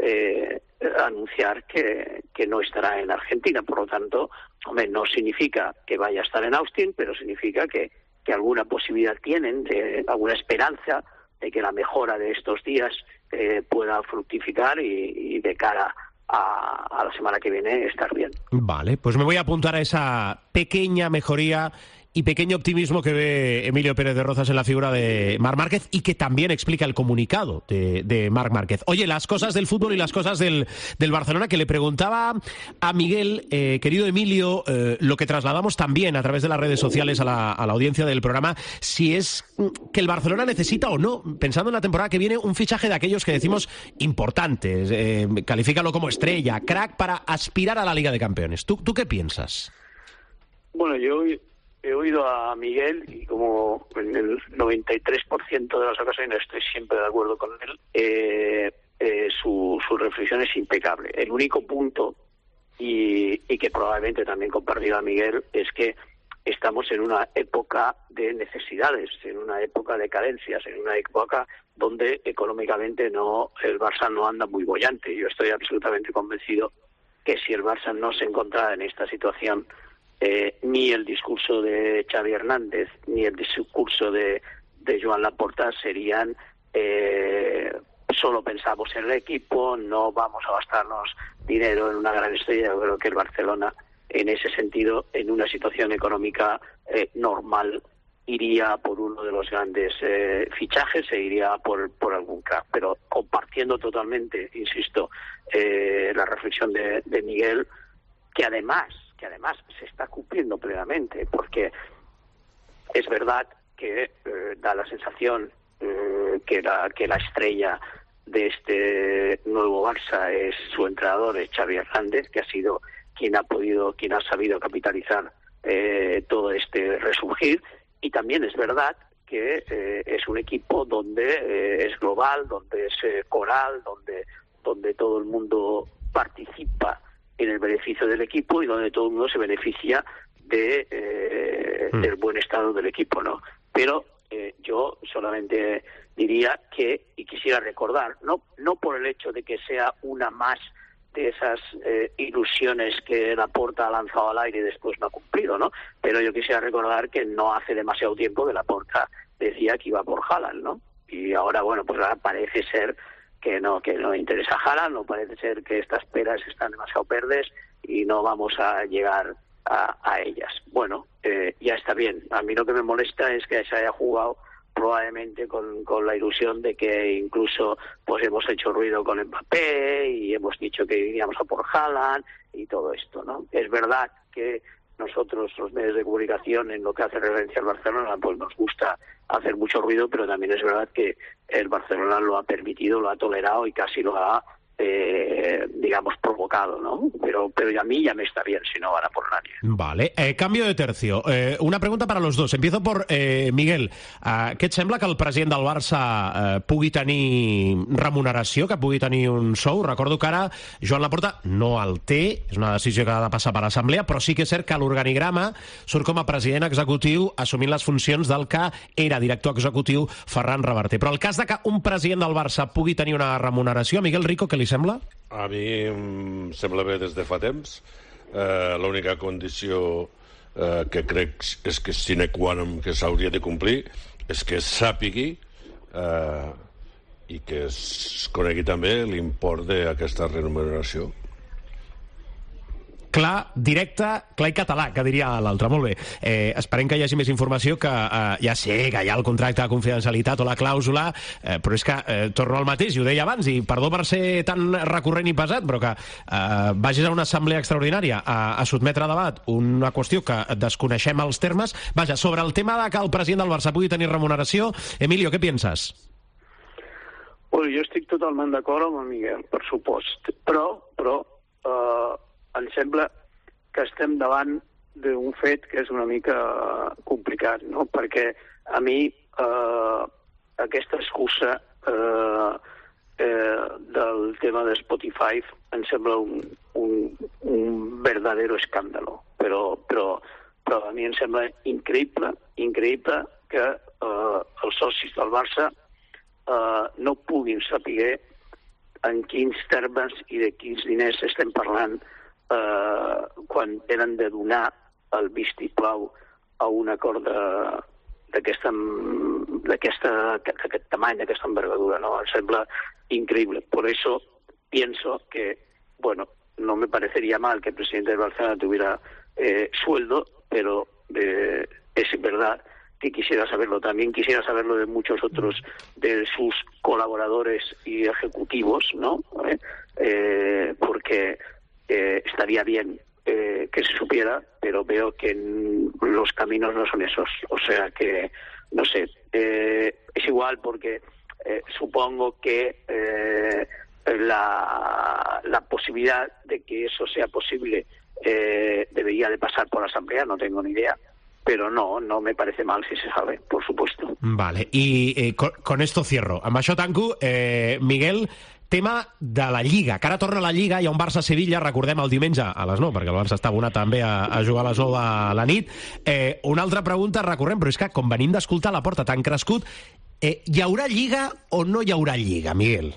anunciar que no estará en Argentina. Por lo tanto, hombre, no significa que vaya a estar en Austin, pero significa que alguna posibilidad tienen, alguna esperanza de que la mejora de estos días pueda fructificar y de cara a la semana que viene estar bien. Vale, pues me voy a apuntar a esa pequeña mejoría y pequeño optimismo que ve Emilio Pérez de Rozas en la figura de Marc Márquez, y que también explica el comunicado de Marc Márquez. Oye, las cosas del fútbol y las cosas del Barcelona, que le preguntaba a Miguel, querido Emilio, lo que trasladamos también a través de las redes sociales a la audiencia del programa, si es que el Barcelona necesita o no, pensando en la temporada que viene, un fichaje de aquellos que decimos importantes, califícalo como estrella, crack, para aspirar a la Liga de Campeones. ¿Tú qué piensas? Bueno, yo he oído a Miguel, y como en el 93% de las ocasiones estoy siempre de acuerdo con él, su reflexión es impecable. El único punto, y que probablemente también compartirá Miguel, es que estamos en una época de necesidades, en una época de carencias, en una época donde económicamente el Barça no anda muy boyante. Yo estoy absolutamente convencido que si el Barça no se encontrara en esta situación, ni el discurso de Xavi Hernández ni el discurso de Joan Laporta serían solo pensamos en el equipo, no vamos a gastarnos dinero en una gran estrella. Yo creo que el Barcelona, en ese sentido, en una situación económica normal, iría por uno de los grandes fichajes, se iría por algún crack. Pero compartiendo totalmente, insisto, la reflexión de Miguel, que además se está cumpliendo plenamente, porque es verdad que da la sensación que la estrella de este nuevo Barça es su entrenador, es Xavi Hernández, que ha sido quien ha sabido capitalizar todo este resurgir. Y también es verdad que es un equipo donde es global, donde es coral, donde todo el mundo participa en el beneficio del equipo y donde todo el mundo se beneficia del buen estado del equipo, ¿no? Pero yo solamente diría que, y quisiera recordar, no por el hecho de que sea una más de esas ilusiones que Laporta ha lanzado al aire y después no ha cumplido, ¿no? Pero yo quisiera recordar que no hace demasiado tiempo que Laporta decía que iba por Haaland, ¿no? Y ahora, bueno, pues ahora parece ser que no interesa Haaland, no parece ser que estas peras están demasiado verdes y no vamos a llegar a ellas. Bueno, ya está bien. A mí lo que me molesta es que se haya jugado probablemente con la ilusión de que incluso pues hemos hecho ruido con Mbappé y hemos dicho que iríamos a por Haaland y todo esto, ¿no? Es verdad que nosotros, los medios de comunicación, en lo que hace referencia al Barcelona, pues nos gusta hacer mucho ruido, pero también es verdad que el Barcelona lo ha permitido, lo ha tolerado y casi lo ha, digamos, provocado, ¿no? Pero a mí ya me está bien si no van a por nadie. Vale, cambio de tercio. Una pregunta para los dos. Empiezo por Miguel. Què et sembla que el president del Barça pugui tenir remuneració, que pugui tenir un sou? Recordo que ara Joan Laporta no el té, és una decisió que ha de passar per l'Assemblea, però sí que és cert que l'organigrama surt com a president executiu assumint les funcions del que era director executiu Ferran Reverter. Però el cas de que un president del Barça pugui tenir una remuneració, Miguel Rico, què li sembla? A mi em sembla bé des de fa temps. L'única condició que crec és que sine qua non que s'hauria de complir és que es sàpigui i que es conegui també l'import d'aquesta remuneració. clar, directe, clar i català, que diria l'altre. Molt bé. Esperem que hi hagi més informació, que ja sé que hi ha el contracte de confidencialitat o la clàusula, però és que torno al mateix, i ho deia abans, i perdó per ser tan recurrent i pesat, però que vagis a una assemblea extraordinària a sotmetre a debat una qüestió que desconeixem els termes. Vaja, sobre el tema de que el president del Barça pugui tenir remuneració, Emilio, què penses? Bueno, jo estic totalment d'acord amb el Miguel, per supost, però em sembla que estem davant d'un fet que és una mica complicat, no? Perquè a mi aquesta excusa del tema de Spotify em sembla un verdadero escàndalo, però a mi em sembla increïble que els socis del Barça no puguin saber en quins termes i de quins diners estem parlant quan tenen de donar el vistiplau a un acord d'aquest tamany, d'aquesta envergadura, ¿no? Em sembla increíble. Por eso pienso que, bueno, no me parecería mal que el presidente del Barcelona tuviera sueldo, pero es verdad que quisiera saberlo. También quisiera saberlo de muchos otros de sus colaboradores y ejecutivos, ¿no? Porque estaría bien que se supiera, pero veo que los caminos no son esos. O sea que, no sé, es igual porque supongo que la posibilidad de que eso sea posible debería de pasar por la Asamblea, no tengo ni idea. Però no me parece mal si se sabe, por supuesto. Vale, i con esto cierro. Amb això tanco. Miguel, tema de la Lliga, que ara torna a la Lliga, hi ha un Barça-Sevilla, recordem el diumenge a les 9, perquè el Barça està abonat també a jugar a les 9 a la nit. Una altra pregunta recurrent, però és que com venim d'escoltar la porta tan crescut, hi haurà Lliga o no hi haurà Lliga, Miguel?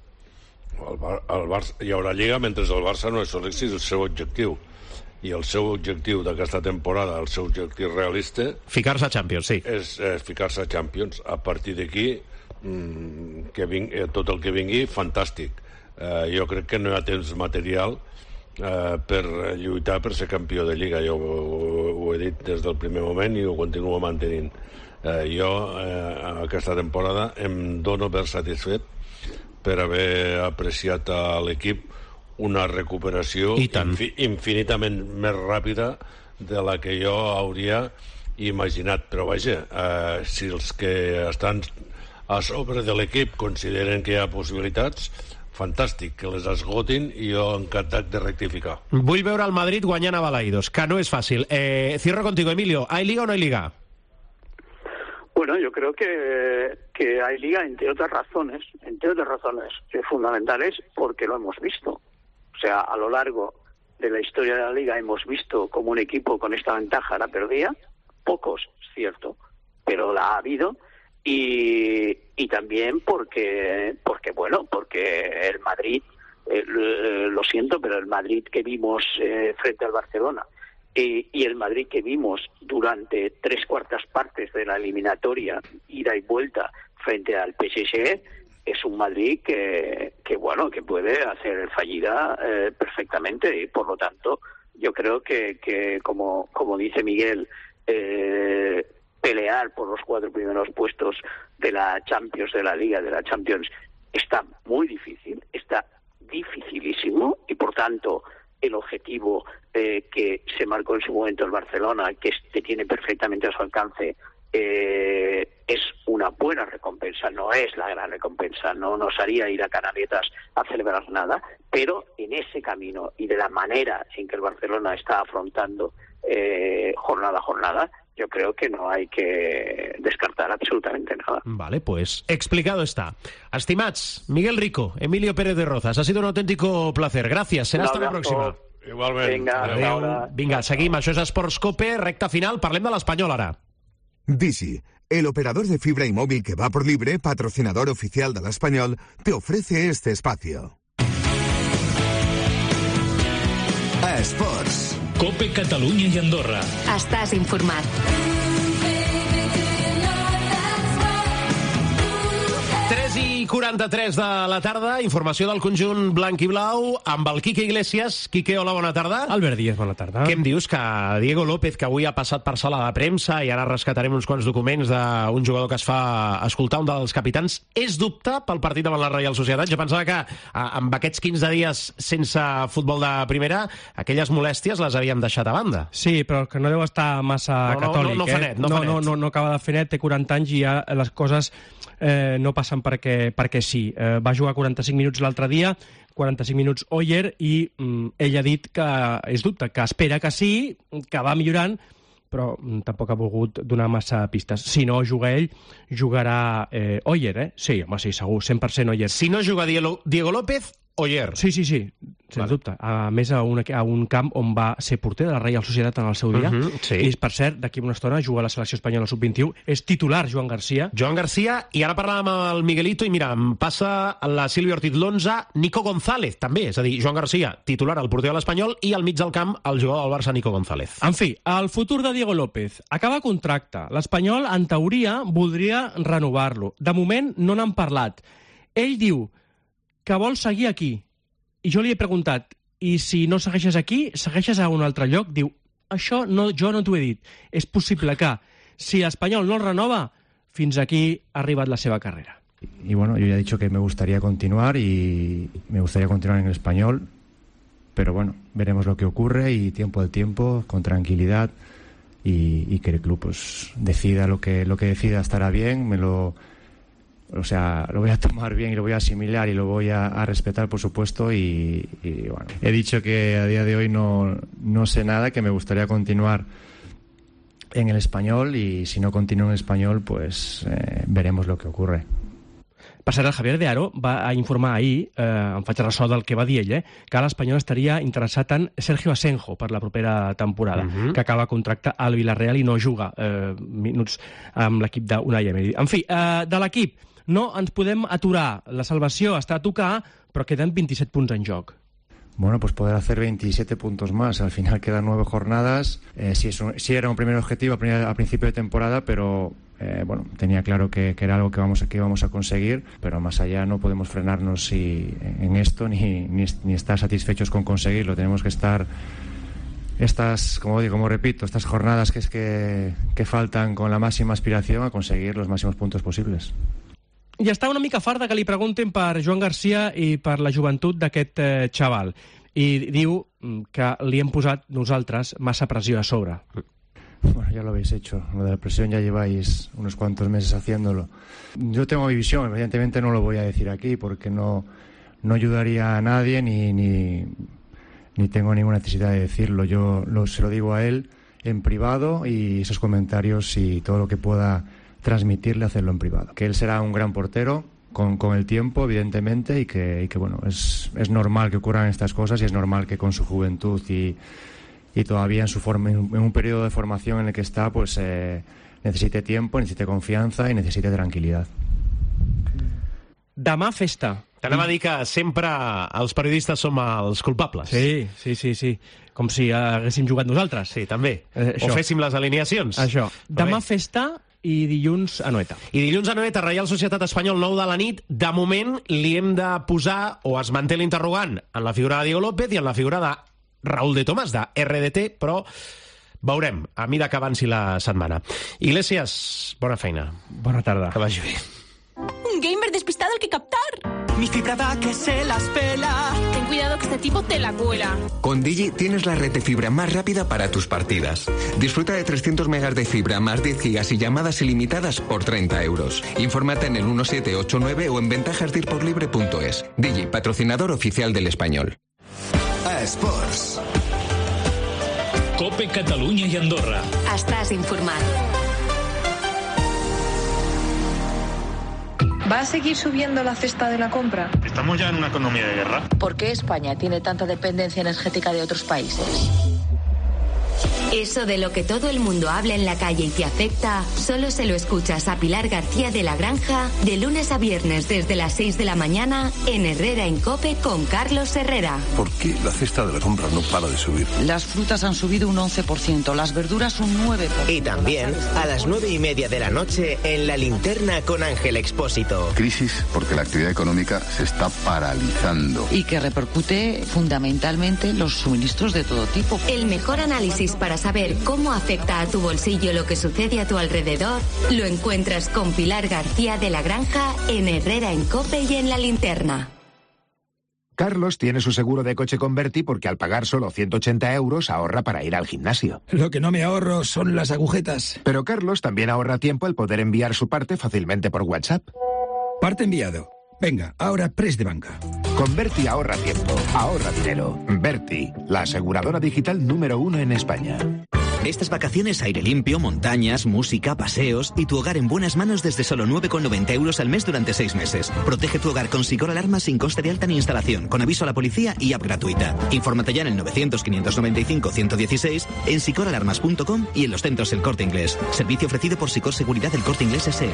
El Barça, hi haurà Lliga mentre el Barça no assoleixi el seu objectiu. I el seu objectiu d'aquesta temporada, el seu objectiu realista... Ficar-se a Champions, sí. És ficar-se a Champions. A partir d'aquí, tot el que vingui, fantàstic. Jo crec que no hi ha temps material per lluitar per ser campió de Lliga. Jo ho he dit des del primer moment i ho continuo mantenint. Jo, aquesta temporada, em dono per satisfet per haver apreciat a l'equip una recuperació infinitament més ràpida de la que jo hauria imaginat. Però vaja, si els que estan a sobre de l'equip consideren que hi ha possibilitats, fantàstic, que les esgotin i jo encantat de rectificar. Vull veure el Madrid guanyant a Balaidos, que no és fàcil. Cierro contigo, Emilio. ¿Hay Liga o no hay Liga? Bueno, yo creo que hay Liga entre otras razones fundamentales, porque lo hemos visto. O sea, a lo largo de la historia de la Liga hemos visto cómo un equipo con esta ventaja la perdía. Pocos, cierto, pero la ha habido. Y también porque el Madrid, lo siento, pero el Madrid que vimos frente al Barcelona y el Madrid que vimos durante 3/4 partes de la eliminatoria, ida y vuelta frente al PSG, es un Madrid que puede hacer fallida perfectamente, y por lo tanto yo creo que como dice Miguel, pelear por los 4 primeros puestos de la Champions, de la Liga, de la Champions, está muy difícil, está dificilísimo, y por tanto el objetivo que se marcó en su momento el Barcelona, que tiene perfectamente a su alcance, es una buena recompensa, no es la gran recompensa, no nos haría ir a Canaletas a celebrar nada, pero en ese camino y de la manera en que el Barcelona está afrontando jornada a jornada, yo creo que no hay que descartar absolutamente nada. Vale, pues explicado está. Estimats, Miguel Rico, Emilio Pérez de Rozas, ha sido un auténtico placer. Gracias, será hasta la próxima. Igualment. Vinga, seguim. Això és Esports Cope, recta final. Parlem de l'Espanyol ara. Digi, el operador de fibra y móvil que va por libre, patrocinador oficial del Español, te ofrece este espacio. Esports. Cope Catalunya i Andorra. Estàs informat. 3 3:43 de la tarda, informació del conjunt blanc i blau amb el Quique Iglesias. Quique, hola, bona tarda. Albert Díaz, bona tarda. Què em dius? Que Diego López, que avui ha passat per sala de premsa i ara rescatarem uns quants documents d'un jugador que es fa escoltar, un dels capitans, és dubte pel partit davant la Reial Societat? Jo pensava que amb aquests 15 dies sense futbol de primera, aquelles molèsties les havíem deixat a banda. Sí, però que no deu estar massa catòlic. No fa net, no fa net. No acaba de fer net, té 40 anys i ja les coses no passen perquè sí. Va jugar 45 minuts l'altre dia, 45 minuts Oyer, i ell ha dit que és dubte, que espera que sí, que va millorant, però tampoc ha volgut donar massa pistes. Si no juga ell, jugarà Oyer, Sí, home, sí, segur, 100% Oyer. Si no juga Diego López, Oyer. Sí, sens dubte. A més, a un camp on va ser porter de la Reial Societat en el seu dia. Sí. I, per cert, d'aquí una estona juga a la selecció espanyola sub-21. És titular Joan Garcia. I ara parlàvem amb el Miguelito i mira, em passa la Sílvia Ortiz l'11, Nico González també, és a dir, Joan Garcia, titular al porter de l'Espanyol, i al mig del camp el jugador del Barça, Nico González. En fi, el futur de Diego López. Acaba contracte. L'Espanyol, en teoria, voldria renovar-lo. De moment, no n'han parlat. Ell diu que vol seguir aquí. I jo li he preguntat, i si no segueixes aquí, segueixes a un altre lloc? Diu, això jo no t'ho he dit. És possible que, si l'Espanyol no el renova, fins aquí ha arribat la seva carrera. Y bueno, yo ya he dicho que me gustaría continuar y me gustaría continuar en el Español, pero bueno, veremos lo que ocurre y tiempo al tiempo, con tranquilidad, y que el club pues decida lo que decida estará bien, lo voy a tomar bien y lo voy a asimilar y lo voy a respetar, por supuesto, y bueno, he dicho que a día de hoy no sé nada, que me gustaría continuar en el Español, y si no continúo en el Español, pues veremos lo que ocurre. Per cert, el Javier de Aro va informar ahir, em faig ressò del que va dir ell, que l'Espanyol estaria interessat en Sergio Asenjo per la propera temporada, que acaba contracte al Villarreal i no juga minuts amb l'equip d'Unai Emery. En fi, de l'equip, no ens podem aturar. La salvació està a tocar, però queden 27 punts en joc. Bueno, pues poder hacer 27 puntos más. Al final quedan 9 jornadas. Sí era un primer objetivo a principio de temporada, pero bueno, tenía claro que era algo que íbamos a conseguir, pero más allá no podemos frenarnos en esto ni estar satisfechos con conseguirlo. Tenemos que estar como repito, estas jornadas que faltan con la máxima aspiración a conseguir los máximos puntos posibles. I està una mica farta que li pregunten per Joan Garcia i per la joventut d'aquest xaval. I diu que li hem posat nosaltres massa pressió a sobre. Bueno, ya lo habéis hecho. Lo de la presión ya lleváis unos cuantos meses haciéndolo. Yo tengo mi visión, evidentemente no lo voy a decir aquí porque no ayudaría a nadie ni tengo ninguna necesidad de decirlo. Yo se lo digo a él en privado, y esos comentarios y todo lo que pueda transmitirle, hacerlo en privado. Que él será un gran portero con el tiempo, evidentemente, y que bueno, es normal que ocurran estas cosas, y es normal que con su juventud y todavía en un periodo de formación en el que está, pues necesite tiempo, necesite confianza y necesite tranquil·litat. Demà festa. T'anava a dir que sempre els periodistes som els culpables. Sí. Com si haguéssim jugat nosaltres. Sí, també. O féssim les alineacions. Això. Demà festa i dilluns a Noeta. I dilluns a Noeta, Reial Societat Espanyol, 9 de la nit. De moment li hem de posar, o es manté l'interrogant, en la figura de Diego López i en la figura de Raúl de Tomàs, de RDT, però veurem, a mida que avanci la setmana. Iglesias, bona feina. Bona tarda. Que vagi bé. Un gamer despistado al que captar. Mi fibra da que se las pela. Ten cuidado que este tipo te la cuela. Con Digi tienes la red de fibra más rápida para tus partidas. Disfruta de 300 megas de fibra más 10 gigas y llamadas ilimitadas por 30 euros. Infórmate en el 1789 o en ventajasdirporlibre.es. Digi, patrocinador oficial del Español. Esports. COPE Catalunya i Andorra. Estàs informat. ¿Va a seguir subiendo la cesta de la compra? ¿Estamos ya en una economía de guerra? ¿Por qué España tiene tanta dependencia energética de otros países? Eso de lo que todo el mundo habla en la calle y te afecta, solo se lo escuchas a Pilar García de la Granja de lunes a viernes desde las 6 de la mañana en Herrera en COPE con Carlos Herrera. ¿Por qué la cesta de la compra no para de subir? Las frutas han subido un 11%, las verduras un 9%. Y también a las 9:30 de la noche en La Linterna con Ángel Expósito. Crisis porque la actividad económica se está paralizando. Y que repercute fundamentalmente en los suministros de todo tipo. El mejor análisis para saber cómo afecta a tu bolsillo lo que sucede a tu alrededor lo encuentras con Pilar García de la Granja en Herrera en COPE y en La Linterna. Carlos tiene su seguro de coche con Berti porque al pagar solo 180 euros ahorra para ir al gimnasio. Lo que no me ahorro son las agujetas. Pero Carlos también ahorra tiempo al poder enviar su parte fácilmente por WhatsApp. Parte enviado. Venga, ahora press de banca. Con Berti ahorra tiempo, ahorra dinero. Berti, la aseguradora digital número 1 en España. Estas vacaciones, aire limpio, montañas, música, paseos y tu hogar en buenas manos desde solo 9,90 euros al mes durante 6 meses. Protege tu hogar con Sicor Alarma sin coste de alta ni instalación, con aviso a la policía y app gratuita. Infórmate ya en el 900-595-116, en sicoralarmas.com y en los centros El Corte Inglés. Servicio ofrecido por Sicor Seguridad El Corte Inglés S.L.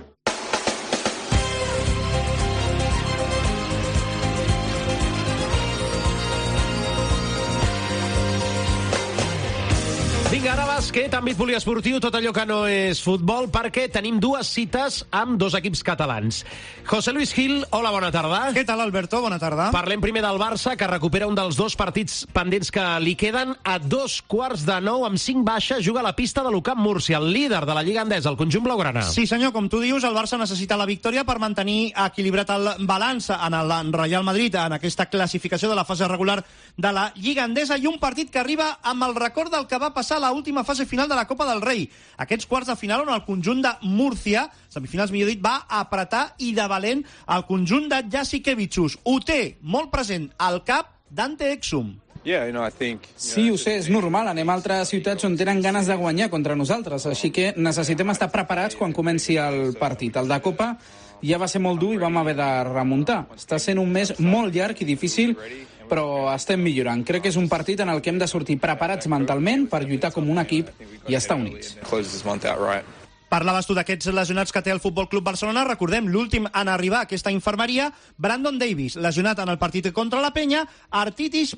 Vinga, ara bàsquet, àmbit poliesportiu, tot allò que no és futbol, perquè tenim dues cites amb dos equips catalans. José Luis Gil, hola, bona tarda. Què tal, Alberto? Bona tarda. Parlem primer del Barça, que recupera un dels dos partits pendents que li queden. A 8:45, amb 5 baixes, juga a la pista de l'UCAM Múrcia, el líder de la Lliga Endesa, el conjunt blaugrana. Sí, senyor, com tu dius, el Barça necessita la victòria per mantenir equilibrat el balanç en el Real Madrid en aquesta classificació de la fase regular de la Lliga Endesa, i un partit que arriba amb el record del que va passar a l'última fase final de la Copa del Rei. Aquests quarts de final on el conjunt de Múrcia, semifinals millor dit, va apretar i de valent el conjunt de Jasikevičius. Ho té molt present al cap Dante Exum. Sí, ho sé, és normal. Anem a altres ciutats on tenen ganes de guanyar contra nosaltres, així que necessitem estar preparats quan comenci el partit. El de Copa ja va ser molt dur i vam haver de remuntar. Està sent un mes molt llarg i difícil, però estem millorant. Crec que és un partit en el que hem de sortir preparats mentalment per lluitar com un equip i estar units. Parlaves tu d'aquests lesionats que té el Futbol Club Barcelona. Recordem, l'últim en arribar a aquesta infermeria, Brandon Davis, lesionat en el partit contra la Penya, artritis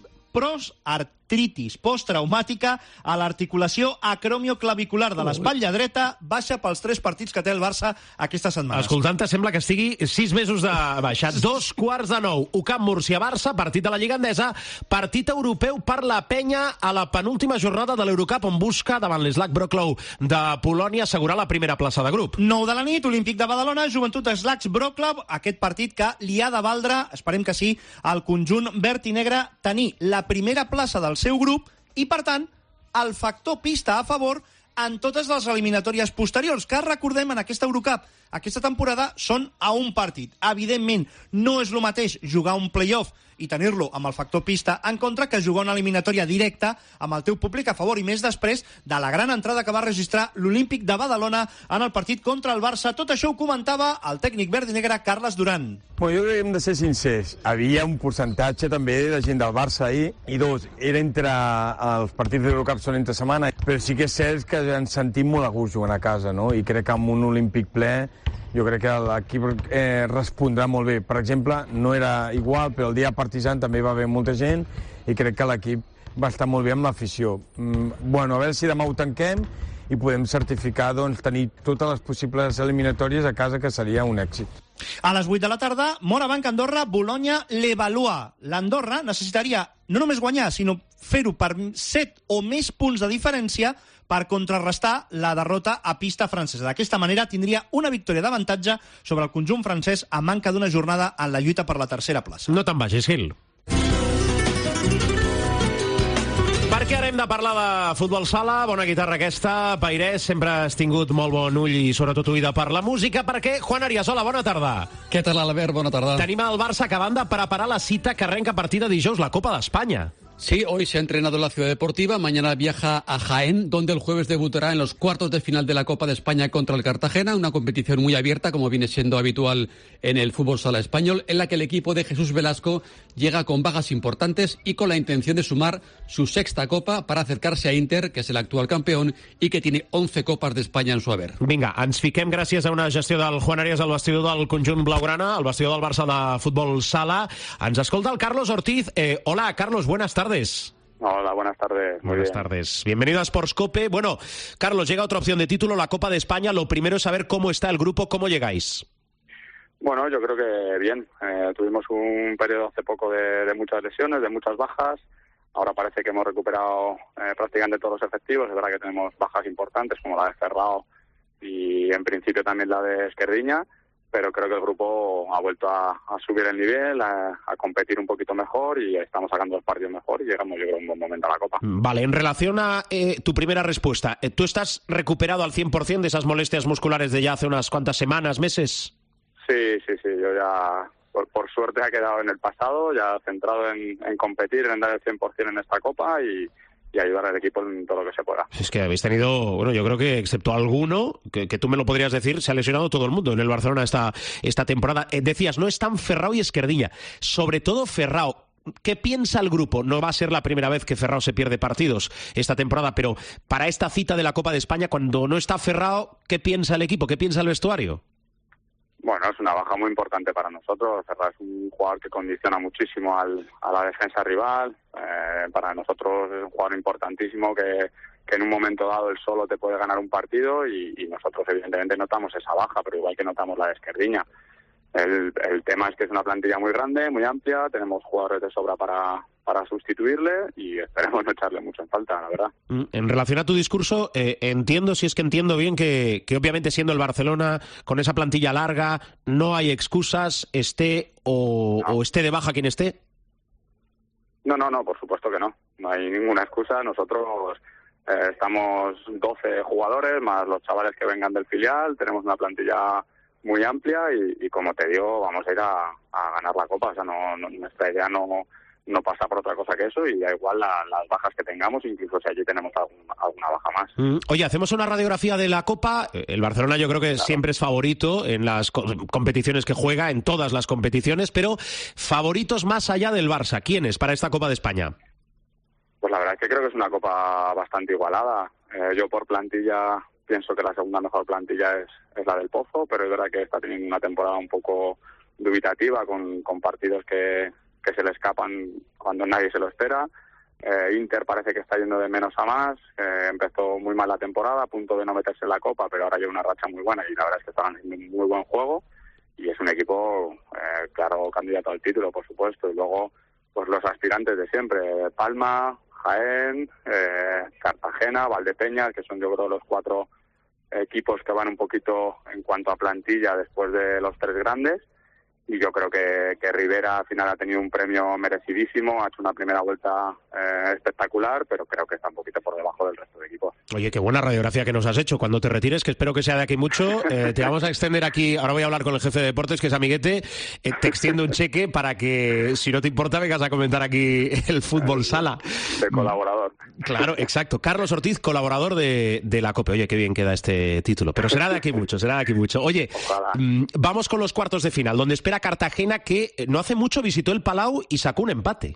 posttraumàtica a l'articulació acromioclavicular de l'espatlla dreta, baixa pels 3 partits que té el Barça aquestes setmanes. Escoltant-te, sembla que estigui 6 mesos de baixa. 8:45, UCAM Múrcia-Barça, partit de la Lliga Endesa, partit europeu per la Penya a la penúltima jornada de l'Eurocup, on busca, davant l'Slac Wrocław de Polònia, assegurar la primera plaça de grup. 9 de la nit, Olímpic de Badalona, Joventut Slac Wrocław, aquest partit que li ha de valdre, esperem que sí, al conjunt verd i negre tenir la primera plaça del seu grup i, per tant, el factor pista a favor en totes les eliminatòries posteriors, que recordem en aquesta Eurocup, aquesta temporada són a un partit. Evidentment, no és el mateix jugar un play-off i tenir-lo amb el factor pista en contra que jugar una eliminatòria directa amb el teu públic a favor, i més després de la gran entrada que va registrar l'Olímpic de Badalona en el partit contra el Barça. Tot això ho comentava el tècnic verd i negre Carles Duran. Bueno, jo crec que hem de ser sincers. Havia un percentatge també de gent del Barça ahir, i dos, era entre els partits d'Eurocup són entre setmana, però sí que és cert que ens sentim molt a gust jugant a casa, no? I crec que amb un Olímpic ple jo crec que l'equip respondrà molt bé. Per exemple, no era igual, però el dia Partizan també va haver molta gent i crec que l'equip va estar molt bé amb l'afició. Bueno, a veure si demà ho tanquem i podem certificar, doncs, tenir totes les possibles eliminatòries a casa, que seria un èxit. A les 8 de la tarda, Morabanc, Andorra, Bolonya, l'Evalua. L'Andorra necessitaria no només guanyar, sinó fer-ho per 7 o més punts de diferència per contrarrestar la derrota a pista francesa. D'aquesta manera tindria una victòria d'avantatge sobre el conjunt francès a manca d'una jornada en la lluita per la tercera plaça. No te'n vagis, Gil. Perquè ara hem de parlar de futbol sala. Bona guitarra aquesta. Pairés, sempre has tingut molt bon ull i sobretot oïda per la música, perquè Juan Arias, hola, bona tarda. Què tal, Albert? Bona tarda. Tenim el Barça acabant de preparar la cita que arrenca a partir de dijous, la Copa d'Espanya. Sí, hoy se ha entrenado en la Ciudad Deportiva, mañana viaja a Jaén, donde el jueves debutará en los cuartos de final de la Copa de España contra el Cartagena, una competición muy abierta, como viene siendo habitual en el fútbol sala español, en la que el equipo de Jesús Velasco llega con bajas importantes y con la intención de sumar su sexta Copa para acercarse a Inter, que es el actual campeón y que tiene 11 Copas de España en su haver. Vinga, ens fiquem gràcies a una gestió del Juan Arias al vestidor del conjunt blaugrana, al vestidor del Barça de futbol sala. Ens escolta el Carlos Ortiz. Hola, Carlos, buenas tardes. Hola, buenas tardes. Muy buenas bien. tardes. Bienvenido a Sports Cope. Bueno, Carlos, llega otra opción de título, la Copa de España. Lo primero es saber cómo está el grupo, cómo llegáis. Bueno, yo creo que bien. Tuvimos un periodo hace poco de muchas lesiones, de muchas bajas. Ahora parece que hemos recuperado prácticamente todos los efectivos. Es verdad que tenemos bajas importantes, como la de Ferrao y en principio también la de Esquerdiña. Pero creo que el grupo ha vuelto a subir el nivel, a competir un poquito mejor y estamos sacando los partidos mejor y llegamos, yo creo, en un buen momento a la Copa. Vale, en relación a tu primera respuesta, ¿tú estás recuperado al 100% de esas molestias musculares de ya hace unas cuantas semanas, meses? Sí, yo ya, por suerte, ha quedado en el pasado, ya centrado en competir, en dar el 100% en esta Copa y ayudar al equipo en todo lo que se pueda. Es que habéis tenido, bueno, yo creo que excepto alguno, que tú me lo podrías decir, se ha lesionado todo el mundo en el Barcelona esta temporada. Decías, no están Ferrao y Esquerdiña. Sobre todo Ferrao. ¿Qué piensa el grupo? No va a ser la primera vez que Ferrao se pierde partidos esta temporada, pero para esta cita de la Copa de España, cuando no está Ferrao, ¿qué piensa el equipo? ¿Qué piensa el vestuario? Bueno, es una baja muy importante para nosotros. Ferrao es un jugador que condiciona muchísimo a la defensa rival. Para nosotros es un jugador importantísimo que en un momento dado él solo te puede ganar un partido y nosotros evidentemente notamos esa baja, pero igual que notamos la de Esquerdiña. El tema es que es una plantilla muy grande, muy amplia, tenemos jugadores de sobra para sustituirle y esperemos no echarle mucho en falta, la verdad. En relación a tu discurso, entiendo, si es que entiendo bien, que obviamente siendo el Barcelona, con esa plantilla larga, no hay excusas, esté o esté de baja quien esté. No, por supuesto que no. No hay ninguna excusa. Nosotros estamos 12 jugadores, más los chavales que vengan del filial, tenemos una plantilla muy amplia y como te digo, vamos a ir a ganar la Copa. O sea, nuestra idea no pasa por otra cosa que eso y da igual las bajas que tengamos, incluso si allí tenemos alguna baja más. Oye, hacemos una radiografía de la Copa. El Barcelona yo creo que siempre es favorito en las competiciones que juega, en todas las competiciones, pero favoritos más allá del Barça. ¿Quiénes para esta Copa de España? Pues la verdad es que creo que es una Copa bastante igualada. Yo por plantilla pienso que la segunda mejor plantilla es la del Pozo, pero es verdad que está teniendo una temporada un poco dubitativa con partidos que se le escapan cuando nadie se lo espera. Inter parece que está yendo de menos a más. Empezó muy mal la temporada, a punto de no meterse en la Copa, pero ahora lleva una racha muy buena y la verdad es que están haciendo un muy buen juego y es un equipo, claro, candidato al título, por supuesto. Y luego, pues los aspirantes de siempre, Palma, Jaén, Cartagena, Valdepeñas, que son yo creo los 4 equipos que van un poquito en cuanto a plantilla después de los 3 grandes. Y yo creo que Rivera al final ha tenido un premio merecidísimo, ha hecho una primera vuelta espectacular, pero creo que está un poquito por debajo del resto de equipos. Oye, qué buena radiografía que nos has hecho. Cuando te retires, que espero que sea de aquí mucho, te vamos a extender aquí, ahora voy a hablar con el jefe de deportes, que es amiguete, te extiendo un cheque para que, si no te importa, vengas a comentar aquí el fútbol sala. De colaborador. Claro, exacto. Carlos Ortiz, colaborador de la COPE. Oye, qué bien queda este título. Pero será de aquí mucho, será de aquí mucho. Oye, vamos con los cuartos de final, donde espera Cartagena, que no hace mucho visitó el Palau y sacó un empate.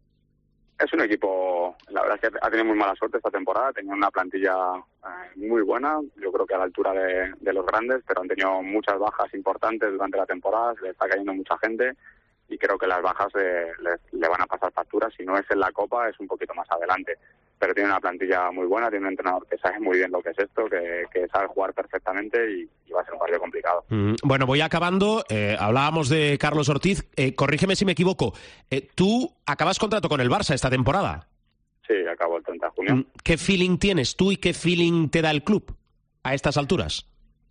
Es un equipo, la verdad es que ha tenido muy mala suerte esta temporada, tenía una plantilla muy buena, yo creo que a la altura de los grandes, pero han tenido muchas bajas importantes durante la temporada, se le está cayendo mucha gente y creo que las bajas le van a pasar facturas, si no es en la Copa es un poquito más adelante. Pero tiene una plantilla muy buena, tiene un entrenador que sabe muy bien lo que es esto, que sabe jugar perfectamente y va a ser un partido complicado. Bueno, voy acabando. Hablábamos de Carlos Ortiz. Corrígeme si me equivoco. ¿Tú acabas contrato con el Barça esta temporada? Sí, acabo el 30 de junio. ¿Qué feeling tienes tú y qué feeling te da el club a estas alturas?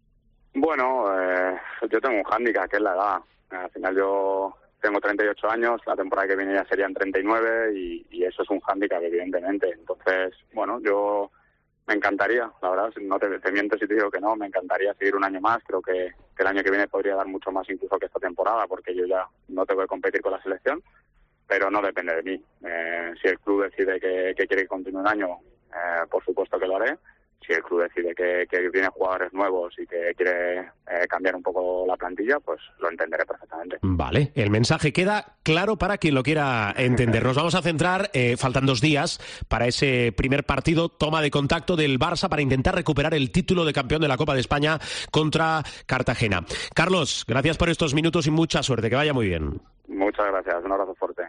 Bueno, yo tengo un hándicap, que es la edad. Al final yo tengo 38 años, la temporada que viene ya serían 39 y eso es un hándicap, evidentemente. Entonces, bueno, yo me encantaría, la verdad, no te miento si te digo que no, me encantaría seguir un año más. Creo que el año que viene podría dar mucho más incluso que esta temporada, porque yo ya no tengo que competir con la selección. Pero pero no depende de mí. Si el club decide que quiere que continúe un año, por supuesto que lo haré. Si el club decide que vienen jugadores nuevos y que quiere cambiar un poco la plantilla, pues lo entenderé perfectamente. Vale, el mensaje queda claro para quien lo quiera entender. Nos vamos a centrar, faltan 2 días para ese primer partido, toma de contacto del Barça para intentar recuperar el título de campeón de la Copa de España contra Cartagena. Carlos, gracias por estos minutos y mucha suerte, que vaya muy bien. Muchas gracias, un abrazo fuerte.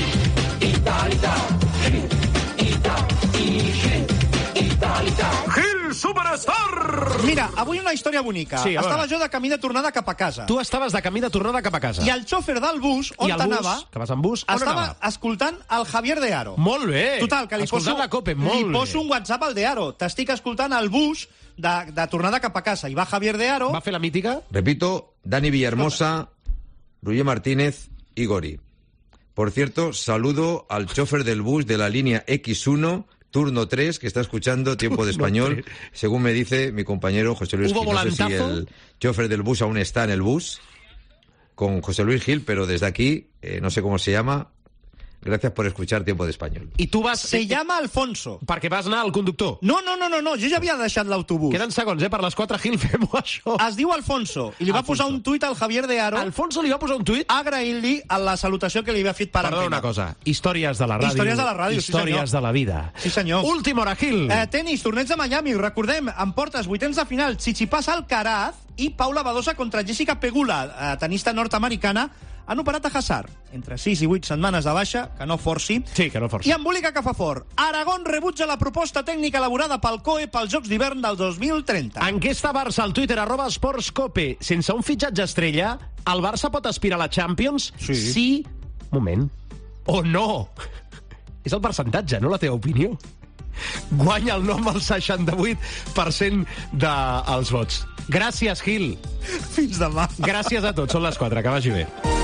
Gil Superstar! Mira, avui una història bonica. Sí, estava jo de camí de tornada cap a casa. Tu estaves de camí de tornada cap a casa. I el xòfer del bus, on t'anava... Que vas amb bus? On estava anava? escoltant el Javier de Aro. Molt bé! Total, que li poso, la COPE, molt li poso un WhatsApp al de Aro. T'estic escoltant al bus de tornada cap a casa. I va Javier de Aro... Va fer la mítica? Repito, Dani Villahermosa, Roger Martínez y Gori. Por cierto, saludo al chofer del bus de la línea X1, turno 3, que está escuchando Tiempo de Español, según me dice mi compañero José Luis Gil. No sé si el chofer del bus aún está en el bus con José Luis Gil, pero desde aquí, no sé cómo se llama, gracias por escuchar Tiempo de Español. I tu vas... Se llama Alfonso. Perquè vas anar al conductor. No, jo ja havia deixat l'autobús. Queden segons, per les 4, Gil, fem-ho això. Es diu Alfonso, i li va posar un tuit al Javier de Aro. Alfonso li va posar un tuit? Agraint-li a la salutació que li havia fet per Perdona una cosa, històries de la ràdio. Històries de la ràdio, històries de la vida. Sí, senyor. Última hora, Gil. Tenis, torneig de Miami, recordem, en portes vuitens de final, Tsitsipas Alcaraz i Paula Badosa contra Jessica Pegula, tenista nord-americana. Han operat a Hazard, entre 6 i 8 setmanes de baixa, que no forci. Sí, que no forci. I embolica que fa fort. Aragón rebutja la proposta tècnica elaborada pel COE pels Jocs d'hivern del 2030. Enquesta Barça al Twitter, @SportsCope. Sense un fitxatge estrella, el Barça pot aspirar a la Champions? Sí. Moment. O no. És el percentatge, no la teva opinió. Guanya el nom al 68% dels vots. Gràcies, Gil. Fins demà. Gràcies a tots, són les 4, que vagi bé.